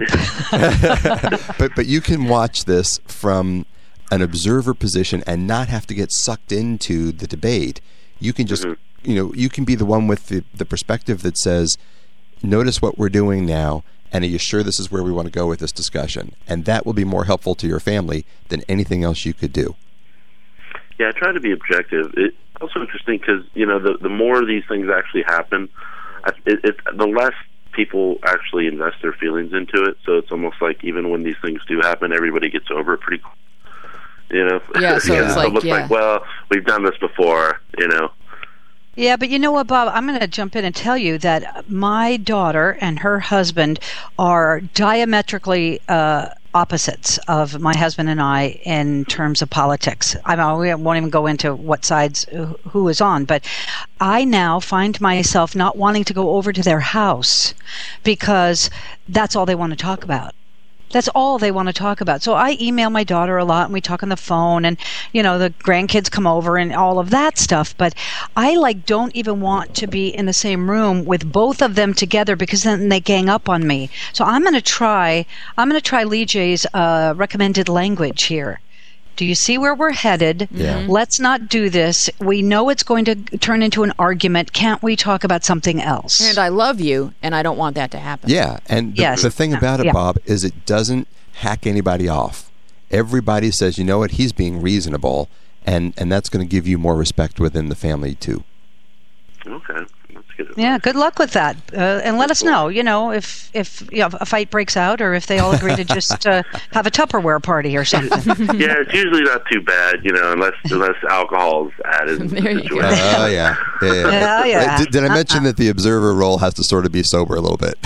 but but you can watch this from an observer position and not have to get sucked into the debate. You can just, you know, you can be the one with the, the perspective that says, notice what we're doing now, and are you sure this is where we want to go with this discussion? And that will be more helpful to your family than anything else you could do. Yeah, I try to be objective. It's also interesting because, you know, the, the more these things actually happen, I- it, it, the less people actually invest their feelings into it. So it's almost like even when these things do happen, everybody gets over it pretty quick. You know? Yeah, so it's like, almost yeah. like, well, we've done this before, you know. Yeah, but you know what, Bob? I'm going to jump in and tell you that my daughter and her husband are diametrically uh, opposites of my husband and I in terms of politics. I mean, we won't even go into what sides who is on, but I now find myself not wanting to go over to their house because that's all they want to talk about. That's all they want to talk about. So I email my daughter a lot and we talk on the phone and, you know, the grandkids come over and all of that stuff. But I like don't even want to be in the same room with both of them together because then they gang up on me. So I'm going to try, I'm going to try Lee J's uh, recommended language here. Do you see where we're headed? Yeah. Let's not do this. We know it's going to turn into an argument. Can't we talk about something else? And I love you, and I don't want that to happen. Yeah, and the, Yes. the thing about it, Yeah. Bob, is it doesn't hack anybody off. Everybody says, you know what, he's being reasonable, and, and that's going to give you more respect within the family, too. Okay. That's good. Yeah, good luck with that, uh, and let us know. You know, if if you know, a fight breaks out, or if they all agree to just uh, have a Tupperware party or something. Yeah, it's usually not too bad, you know, unless unless alcohol's added into the There you go. situation. Oh, yeah. Yeah, yeah. Yeah, yeah. Did, did I mention that the observer role has to sort of be sober a little bit?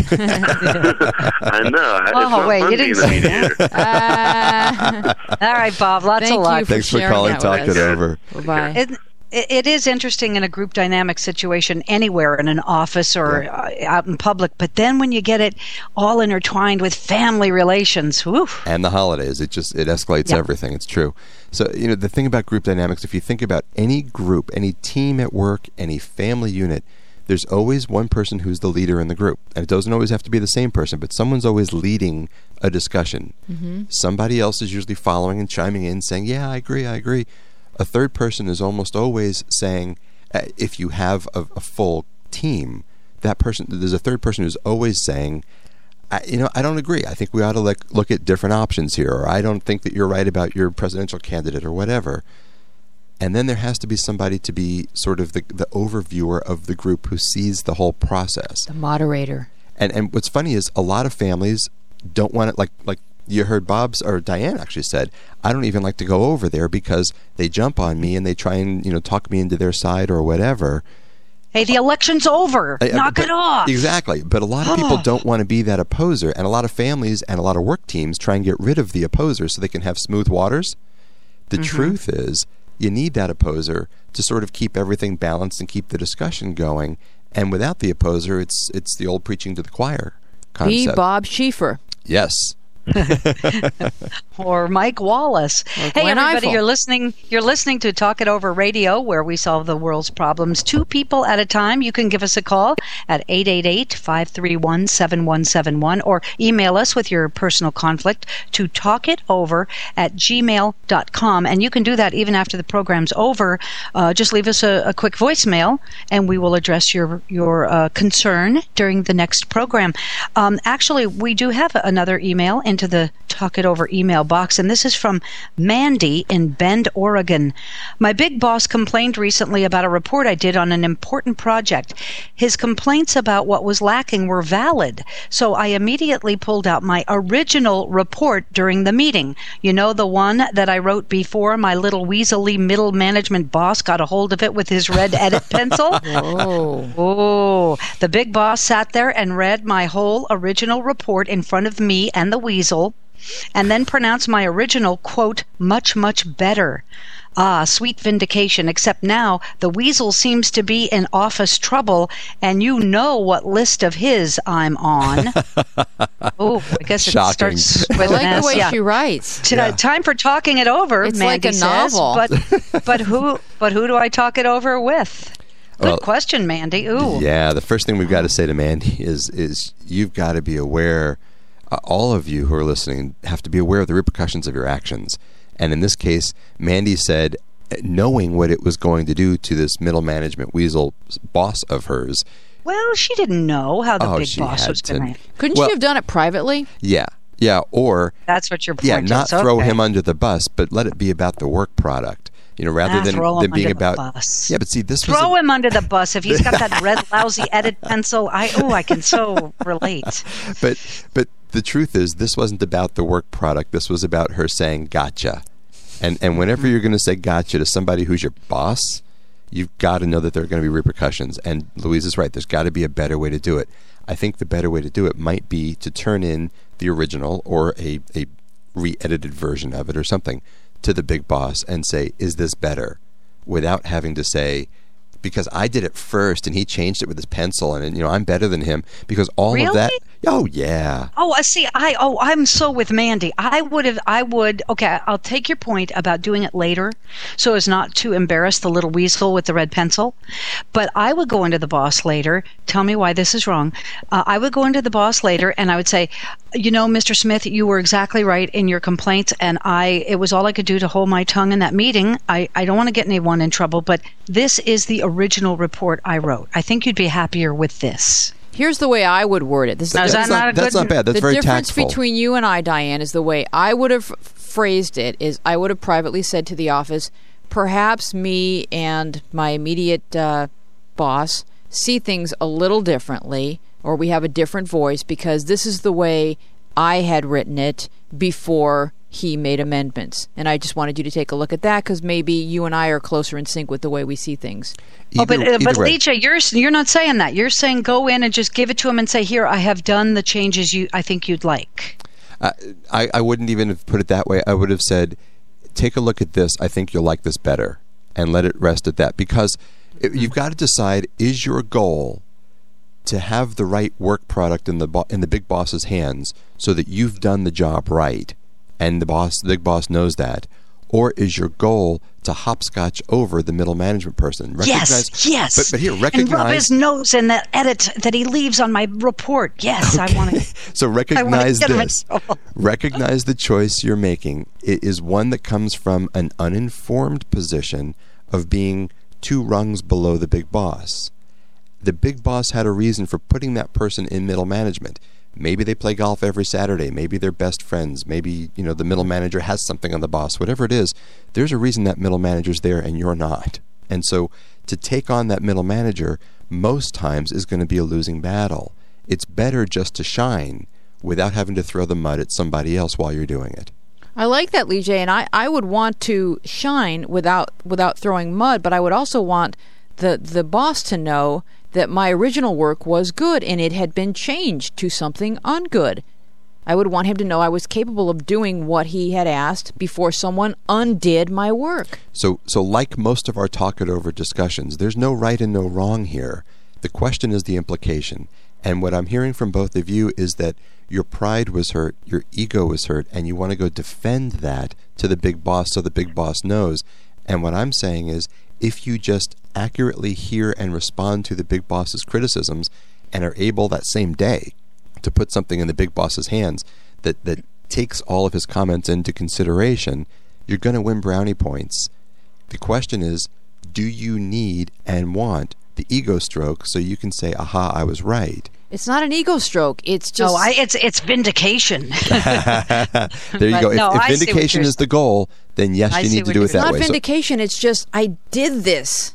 I know. It's Oh, not wait, fun you being didn't the say mediator. Uh, All right, Bob. Lots Thank of luck. you for Thanks for sharing calling that Talk with It us. Over. Bye. It, it, it is interesting in a group dynamic situation anywhere, in an office or uh, out in public. But then when you get it all intertwined with family relations, whew. And the holidays, it just it escalates Yeah. everything. It's true. So, you know, the thing about group dynamics, if you think about any group, any team at work, any family unit, there's always one person who's the leader in the group. And it doesn't always have to be the same person, but someone's always leading a discussion. Mm-hmm. Somebody else is usually following and chiming in, saying, yeah, I agree, I agree. A third person is almost always saying, uh, if you have a, a full team, that person, there's a third person who's always saying, I, you know, I don't agree. I think we ought to look, look at different options here, or I don't think that you're right about your presidential candidate, or whatever. And then there has to be somebody to be sort of the, the overviewer of the group who sees the whole process. The moderator. And and what's funny is a lot of families don't want it, like like you heard Bob's or Diane actually said, I don't even like to go over there because they jump on me and they try and, you know, talk me into their side or whatever. Hey, the election's over. Uh, Knock but- it off. Exactly. But a lot of people don't want to be that opposer, and a lot of families and a lot of work teams try and get rid of the opposer so they can have smooth waters. The Mm-hmm. truth is, you need that opposer to sort of keep everything balanced and keep the discussion going. And without the opposer, it's it's the old preaching to the choir Be concept. Bob Schieffer. Yes. or Mike Wallace. Hey, Glenn everybody, Eiffel. you're listening. You're listening to Talk It Over Radio, where we solve the world's problems two people at a time. You can give us a call at eight eight eight, five three one, seven one seven one or email us with your personal conflict to talkitover at gmail dot com. And you can do that even after the program's over. Uh, just leave us a, a quick voicemail, and we will address your your uh, concern during the next program. Um, actually, we do have another email into the Talk It Over email box, and this is from Mandy in Bend, Oregon. My big boss complained recently about a report I did on an important project. His complaints about what was lacking were valid, so I immediately pulled out my original report during the meeting. You know, the one that I wrote before my little weaselly middle management boss got a hold of it with his red edit pencil? Whoa. Oh, the big boss sat there and read my whole original report in front of me and the weasel, and then pronounced my original, quote, much, much better. Ah, sweet vindication, except now the weasel seems to be in office trouble, and you know what list of his I'm on. Oh, I guess it Shocking. starts I with like an the S. way Yeah. she writes. T- uh, Time for talking it over, It's Mandy like a says, novel. But, but, who, but who do I talk it over with? Good Well, question, Mandy. Ooh. Yeah, the first thing we've got to say to Mandy is is you've got to be aware, uh, all of you who are listening have to be aware of the repercussions of your actions. And in this case, Mandy said, knowing what it was going to do to this middle management weasel boss of hers. Well, she didn't know how the Oh, big she boss had was to- going to. Couldn't Well- she have done it privately? Yeah, yeah, or That's what your point yeah, is. not throw Okay. him under the bus, but let it be about the work product. You know, rather Ah, than, throw him than being under the about bus. yeah. But see, this was Throw a- him under the bus if he's got that red lousy edit pencil. I oh, I can so relate. but but the truth is, this wasn't about the work product. This was about her saying "gotcha," and and whenever you're going to say "gotcha" to somebody who's your boss, you've got to know that there are going to be repercussions. And Louise is right. There's got to be a better way to do it. I think the better way to do it might be to turn in the original or a a re-edited version of it or something to the big boss and say, "Is this better?" Without having to say, because I did it first and he changed it with his pencil, and you know I'm better than him, because all of that. Really? Oh yeah. Oh, I see. I oh, I'm so with Mandy. I would have. I would. Okay, I'll take your point about doing it later, so as not to embarrass the little weasel with the red pencil. But I would go into the boss later. Tell me why this is wrong. Uh, I would go into the boss later, and I would say, you know, Mister Smith, you were exactly right in your complaints, and I. It was all I could do to hold my tongue in that meeting. I. I don't want to get anyone in trouble, but this is the original report I wrote. I think you'd be happier with this. Here's the way I would word it. This Now, is that's that not, not a that's good- not bad. That's the very difference tactful. between you and I, Diane, is the way I would have phrased it is I would have privately said to the office, perhaps me and my immediate uh, boss see things a little differently, or we have a different voice, because this is the way I had written it before he made amendments. And I just wanted you to take a look at that, because maybe you and I are closer in sync with the way we see things. Oh, but Either- uh, but either way. Leisha, you're you're not saying that. You're saying go in and just give it to him and say, "Here, I have done the changes you I think you'd like." I, I I wouldn't even have put it that way. I would have said, take a look at this. I think you'll like this better, and let it rest at that. Because it, you've got to decide, is your goal to have the right work product in the bo- in the big boss's hands so that you've done the job right, and the boss, the big boss knows that, or is your goal to hopscotch over the middle management person? Yes, yes. But, but here, and rub recognize. his nose in that edit that he leaves on my report. Yes, I want to. So recognize get him in this. trouble. Recognize the choice you're making. It is one that comes from an uninformed position of being two rungs below the big boss. The big boss had a reason for putting that person in middle management. Maybe they play golf every Saturday. Maybe they're best friends. Maybe, you know, the middle manager has something on the boss. Whatever it is, there's a reason that middle manager's there and you're not. And so to take on that middle manager most times is going to be a losing battle. It's better just to shine without having to throw the mud at somebody else while you're doing it. I like that, Lee J, and I, I would want to shine without without throwing mud, but I would also want the the boss to know that my original work was good and it had been changed to something ungood. I would want him to know I was capable of doing what he had asked before someone undid my work. So, so like most of our talk it over discussions, there's no right and no wrong here. The question is the implication. And what I'm hearing from both of you is that your pride was hurt, your ego was hurt, and you want to go defend that to the big boss so the big boss knows. And what I'm saying is, if you just accurately hear and respond to the big boss's criticisms and are able that same day to put something in the big boss's hands that, that takes all of his comments into consideration, you're going to win brownie points. The question is, do you need and want the ego stroke so you can say, aha, I was right? It's not an ego stroke. It's just... No, I, it's it's vindication. There you But go. no, if I if see vindication what you're is the goal, then yes, I you see need to what do you're it that It's not way. So- vindication. It's just, I did this.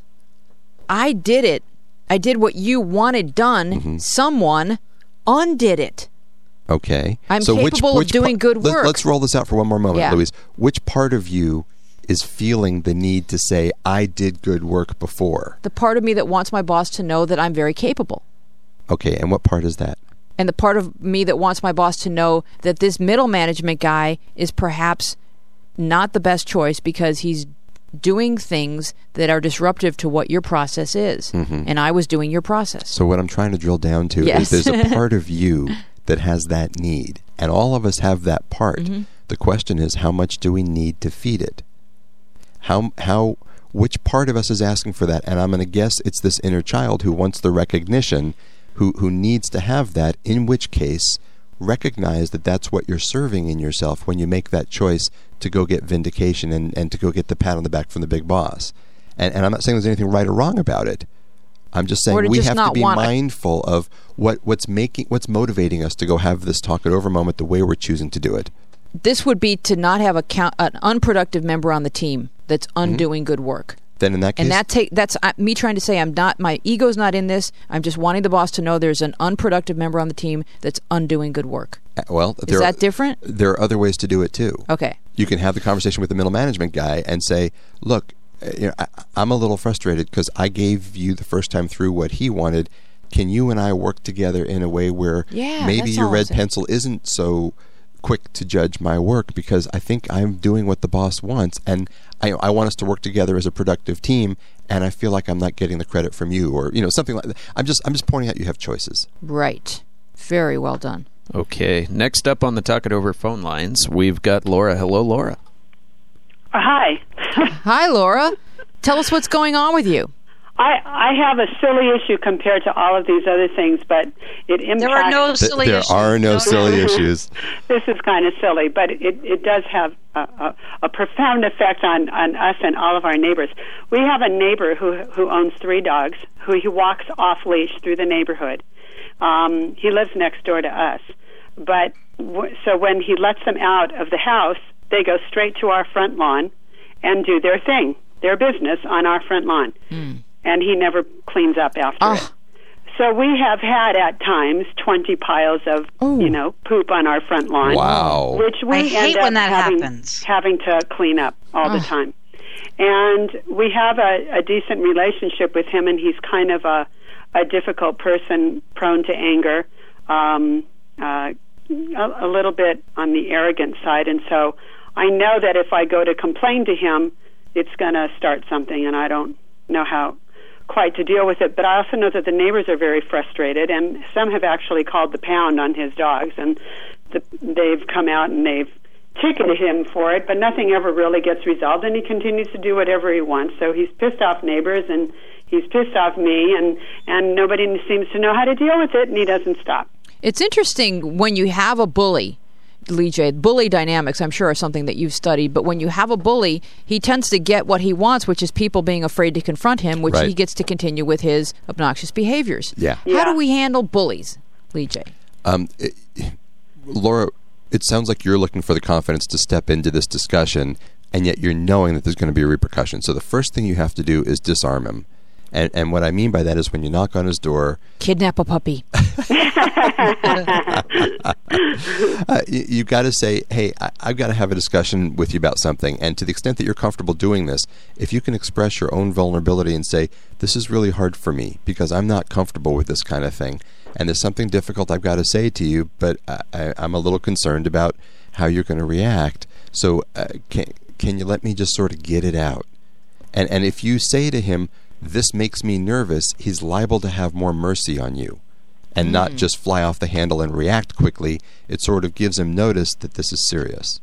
I did it. I did what you wanted done. Mm-hmm. Someone undid it. Okay. I'm so which, capable of which doing good let- work. Let's roll this out for one more moment, Yeah. Louise. Which part of you is feeling the need to say, I did good work before? The part of me that wants my boss to know that I'm very capable. Okay, and what part is that? And the part of me that wants my boss to know that this middle management guy is perhaps not the best choice because he's doing things that are disruptive to what your process is. Mm-hmm. And I was doing your process. So what I'm trying to drill down to Yes. is there's a part of you that has that need. And all of us have that part. Mm-hmm. The question is, how much do we need to feed it? How, how, which part of us is asking for that? And I'm going to guess it's this inner child who wants the recognition, who, who needs to have that, in which case, recognize that that's what you're serving in yourself when you make that choice to go get vindication and, and to go get the pat on the back from the big boss. And, and I'm not saying there's anything right or wrong about it. I'm just saying Or to we just have to not be want it. mindful of what, what's making, what's motivating us to go have this talk it over moment the way we're choosing to do it. This would be to not have a count, an unproductive member on the team that's undoing good work. Then in that case, And that take that's uh, me trying to say I'm not, my ego's not in this. I'm just wanting the boss to know there's an unproductive member on the team that's undoing good work. uh, well, Is there that are, different? There are other ways to do it too. Okay. You can have the conversation with the middle management guy and say, look, uh, you know, I, I'm a little frustrated because I gave you the first time through what he wanted. Can you and I work together in a way where Yeah, maybe that's your all I'm red saying. pencil isn't so quick to judge my work because I think I'm doing what the boss wants and I, I want us to work together as a productive team and I feel like I'm not getting the credit from you or you know something like that. I'm just I'm just pointing out you have choices. Right. Very well done. Okay, next up on the Talk It Over phone lines, we've got Laura. Hello, Laura. Hi. Hi, Laura. Tell us what's going on with you. I, I have a silly issue compared to all of these other things, but it impacts... There are no Th- silly there issues. are no silly issues. This is kind of silly, but it, it does have a, a, a profound effect on, on us and all of our neighbors. We have a neighbor who who owns three dogs, who he walks off-leash through the neighborhood. Um, he lives next door to us. But w- so when he lets them out of the house, they go straight to our front lawn and do their thing, their business on our front lawn. Mm. And he never cleans up after Oh. it. So we have had at times twenty piles of, Ooh. you know, poop on our front lawn. Wow. Which we I end hate up when that having, happens. having to clean up all the Ugh. time. And we have a, a decent relationship with him, and he's kind of a, a difficult person, prone to anger, um, uh, a, a little bit on the arrogant side. And so I know that if I go to complain to him, it's going to start something, and I don't know how quite to deal with it. But I also know that the neighbors are very frustrated, and some have actually called the pound on his dogs, and the, they've come out and they've ticketed him for it, but nothing ever really gets resolved, and he continues to do whatever he wants. So he's pissed off neighbors, and he's pissed off me, and, and nobody seems to know how to deal with it, and he doesn't stop. It's interesting when you have a bully, Lee J. Bully dynamics, I'm sure, are something that you've studied. But when you have a bully, he tends to get what he wants, which is people being afraid to confront him, which Right. he gets to continue with his obnoxious behaviors. Yeah. How Yeah. do we handle bullies, Lee J? Um, it, Laura, it sounds like you're looking for the confidence to step into this discussion, and yet you're knowing that there's going to be a repercussion. So the first thing you have to do is disarm him. And, and what I mean by that is when you knock on his door, Kidnap a puppy. uh, you, you've got to say, hey, I, I've got to have a discussion with you about something. And to the extent that you're comfortable doing this, if you can express your own vulnerability and say, this is really hard for me because I'm not comfortable with this kind of thing. And there's something difficult I've got to say to you, but I, I, I'm a little concerned about how you're going to react. So uh, can, can you let me just sort of get it out? And, and if you say to him, this makes me nervous, he's liable to have more mercy on you. and not just fly off the handle and react quickly. It sort of gives him notice that this is serious.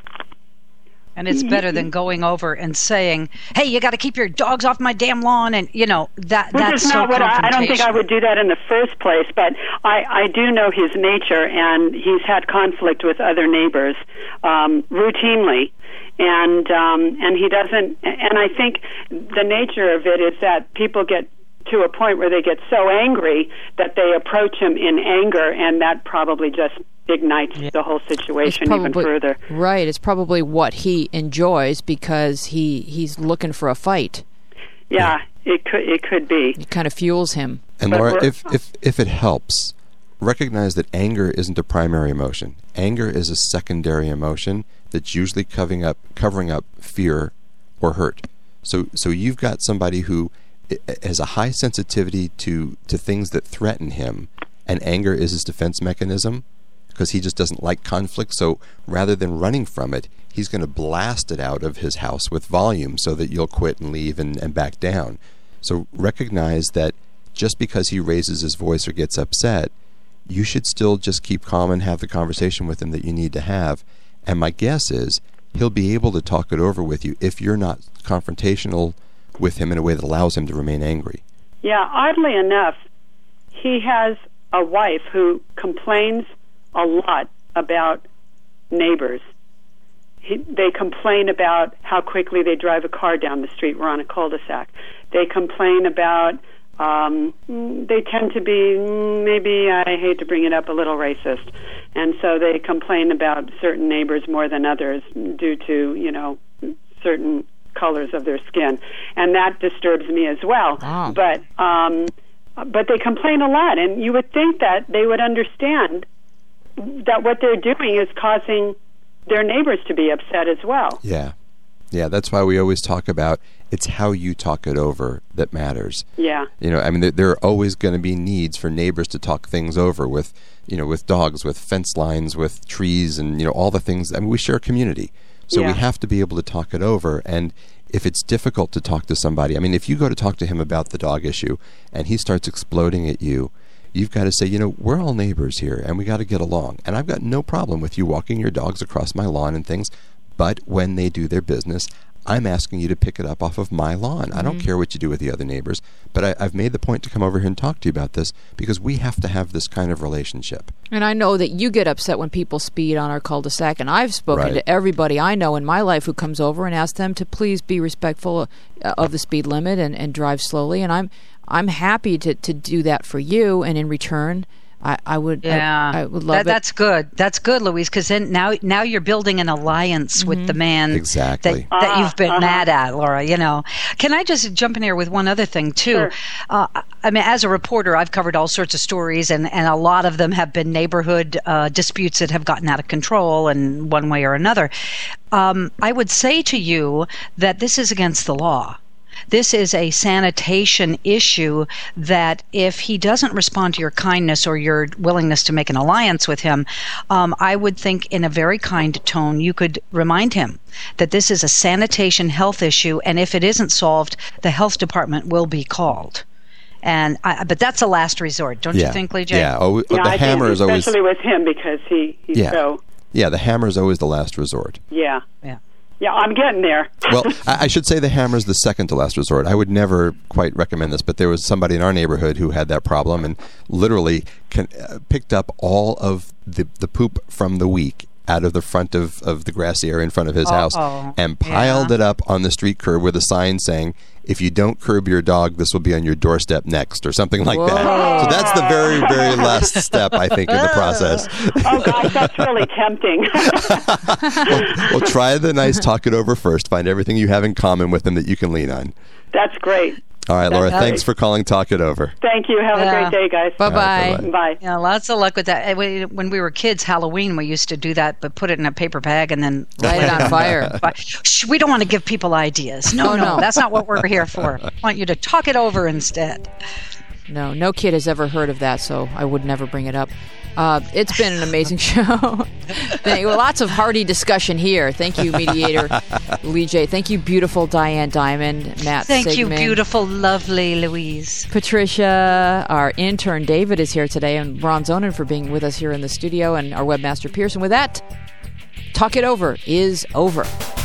And it's better than going over and saying, "Hey, you got to keep your dogs off my damn lawn," and you know that Which that's is so not what I, I don't think I confrontational. would do that in the first place. But I, I do know his nature, and he's had conflict with other neighbors um, routinely, and um, and he doesn't. And I think the nature of it is that people get to a point where they get so angry that they approach him in anger, and that probably just ignites Yeah. the whole situation probably, even further. Right. It's probably what he enjoys because he, he's looking for a fight. Yeah, it could it could be. It kind of fuels him. And But Laura, we're- if, if, if it helps, recognize that anger isn't a primary emotion. Anger is a secondary emotion that's usually covering up covering up fear or hurt. So so you've got somebody who i- has a high sensitivity to, to things that threaten him, and anger is his defense mechanism because he just doesn't like conflict. So rather than running from it, he's going to blast it out of his house with volume so that you'll quit and leave and, and back down. So recognize that just because he raises his voice or gets upset, you should still just keep calm and have the conversation with him that you need to have. And my guess is he'll be able to talk it over with you if you're not confrontational with him in a way that allows him to remain angry. Yeah, oddly enough, he has a wife who complains a lot about neighbors. He, they complain about how quickly they drive a car down the street. We're on a cul-de-sac. They complain about, um, mm, they tend to be, mm, maybe I hate to bring it up, a little racist. And so they complain about certain neighbors more than others due to, you know, certain colors of their skin. And that disturbs me as well. Wow. But, um, but they complain a lot. And you would think that they would understand that what they're doing is causing their neighbors to be upset as well. Yeah. Yeah, that's why we always talk about it's how you talk it over that matters. Yeah. You know, I mean, there, there are always going to be needs for neighbors to talk things over with, you know, with dogs, with fence lines, with trees, and, you know, all the things. I mean, we share a community. So Yeah. we have to be able to talk it over. And if it's difficult to talk to somebody, I mean, if you go to talk to him about the dog issue and he starts exploding at you, you've got to say, you know, we're all neighbors here and we got to get along. And I've got no problem with you walking your dogs across my lawn and things. But when they do their business, I'm asking you to pick it up off of my lawn. Mm-hmm. I don't care what you do with the other neighbors. But I, I've made the point to come over here and talk to you about this because we have to have this kind of relationship. And I know that you get upset when people speed on our cul-de-sac, and I've spoken Right. to everybody I know in my life who comes over and asks them to please be respectful uh, of the speed limit and, and drive slowly. And I'm I'm happy to, to do that for you, and in return, I, I would Yeah, I, I would love that, it. that's good. That's good, Louise, because then now now you're building an alliance with the man Exactly. that, that Uh-huh, you've been uh-huh. mad at, Laura. You know, can I just jump in here with one other thing too? Sure. Uh, I mean, as a reporter, I've covered all sorts of stories, and, and a lot of them have been neighborhood uh, disputes that have gotten out of control in one way or another. Um, I would say to you that this is against the law. This is a sanitation issue that if he doesn't respond to your kindness or your willingness to make an alliance with him, um, I would think in a very kind tone you could remind him that this is a sanitation health issue, and if it isn't solved, the health department will be called. And I, but that's a last resort, don't yeah. you think, Lee J? Yeah. Oh, Yeah, the I hammer think is always. especially with him because he, he's Yeah. so, Yeah, the hammer is always the last resort. yeah. Yeah. Yeah, I'm getting there. Well, I I should say the hammer is the second to last resort. I would never quite recommend this, but there was somebody in our neighborhood who had that problem and literally can, uh, picked up all of the, the poop from the week out of the front of, of the grassy area in front of his house Uh-oh. and piled Yeah. it up on the street curb with a sign saying, if you don't curb your dog, this will be on your doorstep next, or something like that. So that's the very, very last step, I think, in the process. Oh, gosh, that's really tempting. Well, try the nice talk it over first. Find everything you have in common with them that you can lean on. That's great. All right, Laura, That's thanks for calling Talk It Over. Thank you. Have Yeah. a great day, guys. Bye-bye. All right, bye-bye. Bye. Yeah, lots of luck with that. Uh, we- When we were kids, Halloween, we used to do that, but put it in a paper bag and then Light it on fire. But shh, we don't want to give people ideas. No, Oh, no, no. that's not what we're here for. I want you to talk it over instead. No, no kid has ever heard of that, so I would never bring it up. Uh, it's been an amazing show. Thank, well, lots of hearty discussion here. Thank you, mediator Lee J. Thank you, beautiful Diane Diamond, Matt Thank Sigmund. you, beautiful, lovely Louise. Patricia, our intern David is here today, and Ron Zonin for being with us here in the studio, and our webmaster Pearson. With that, Talk It Over is over.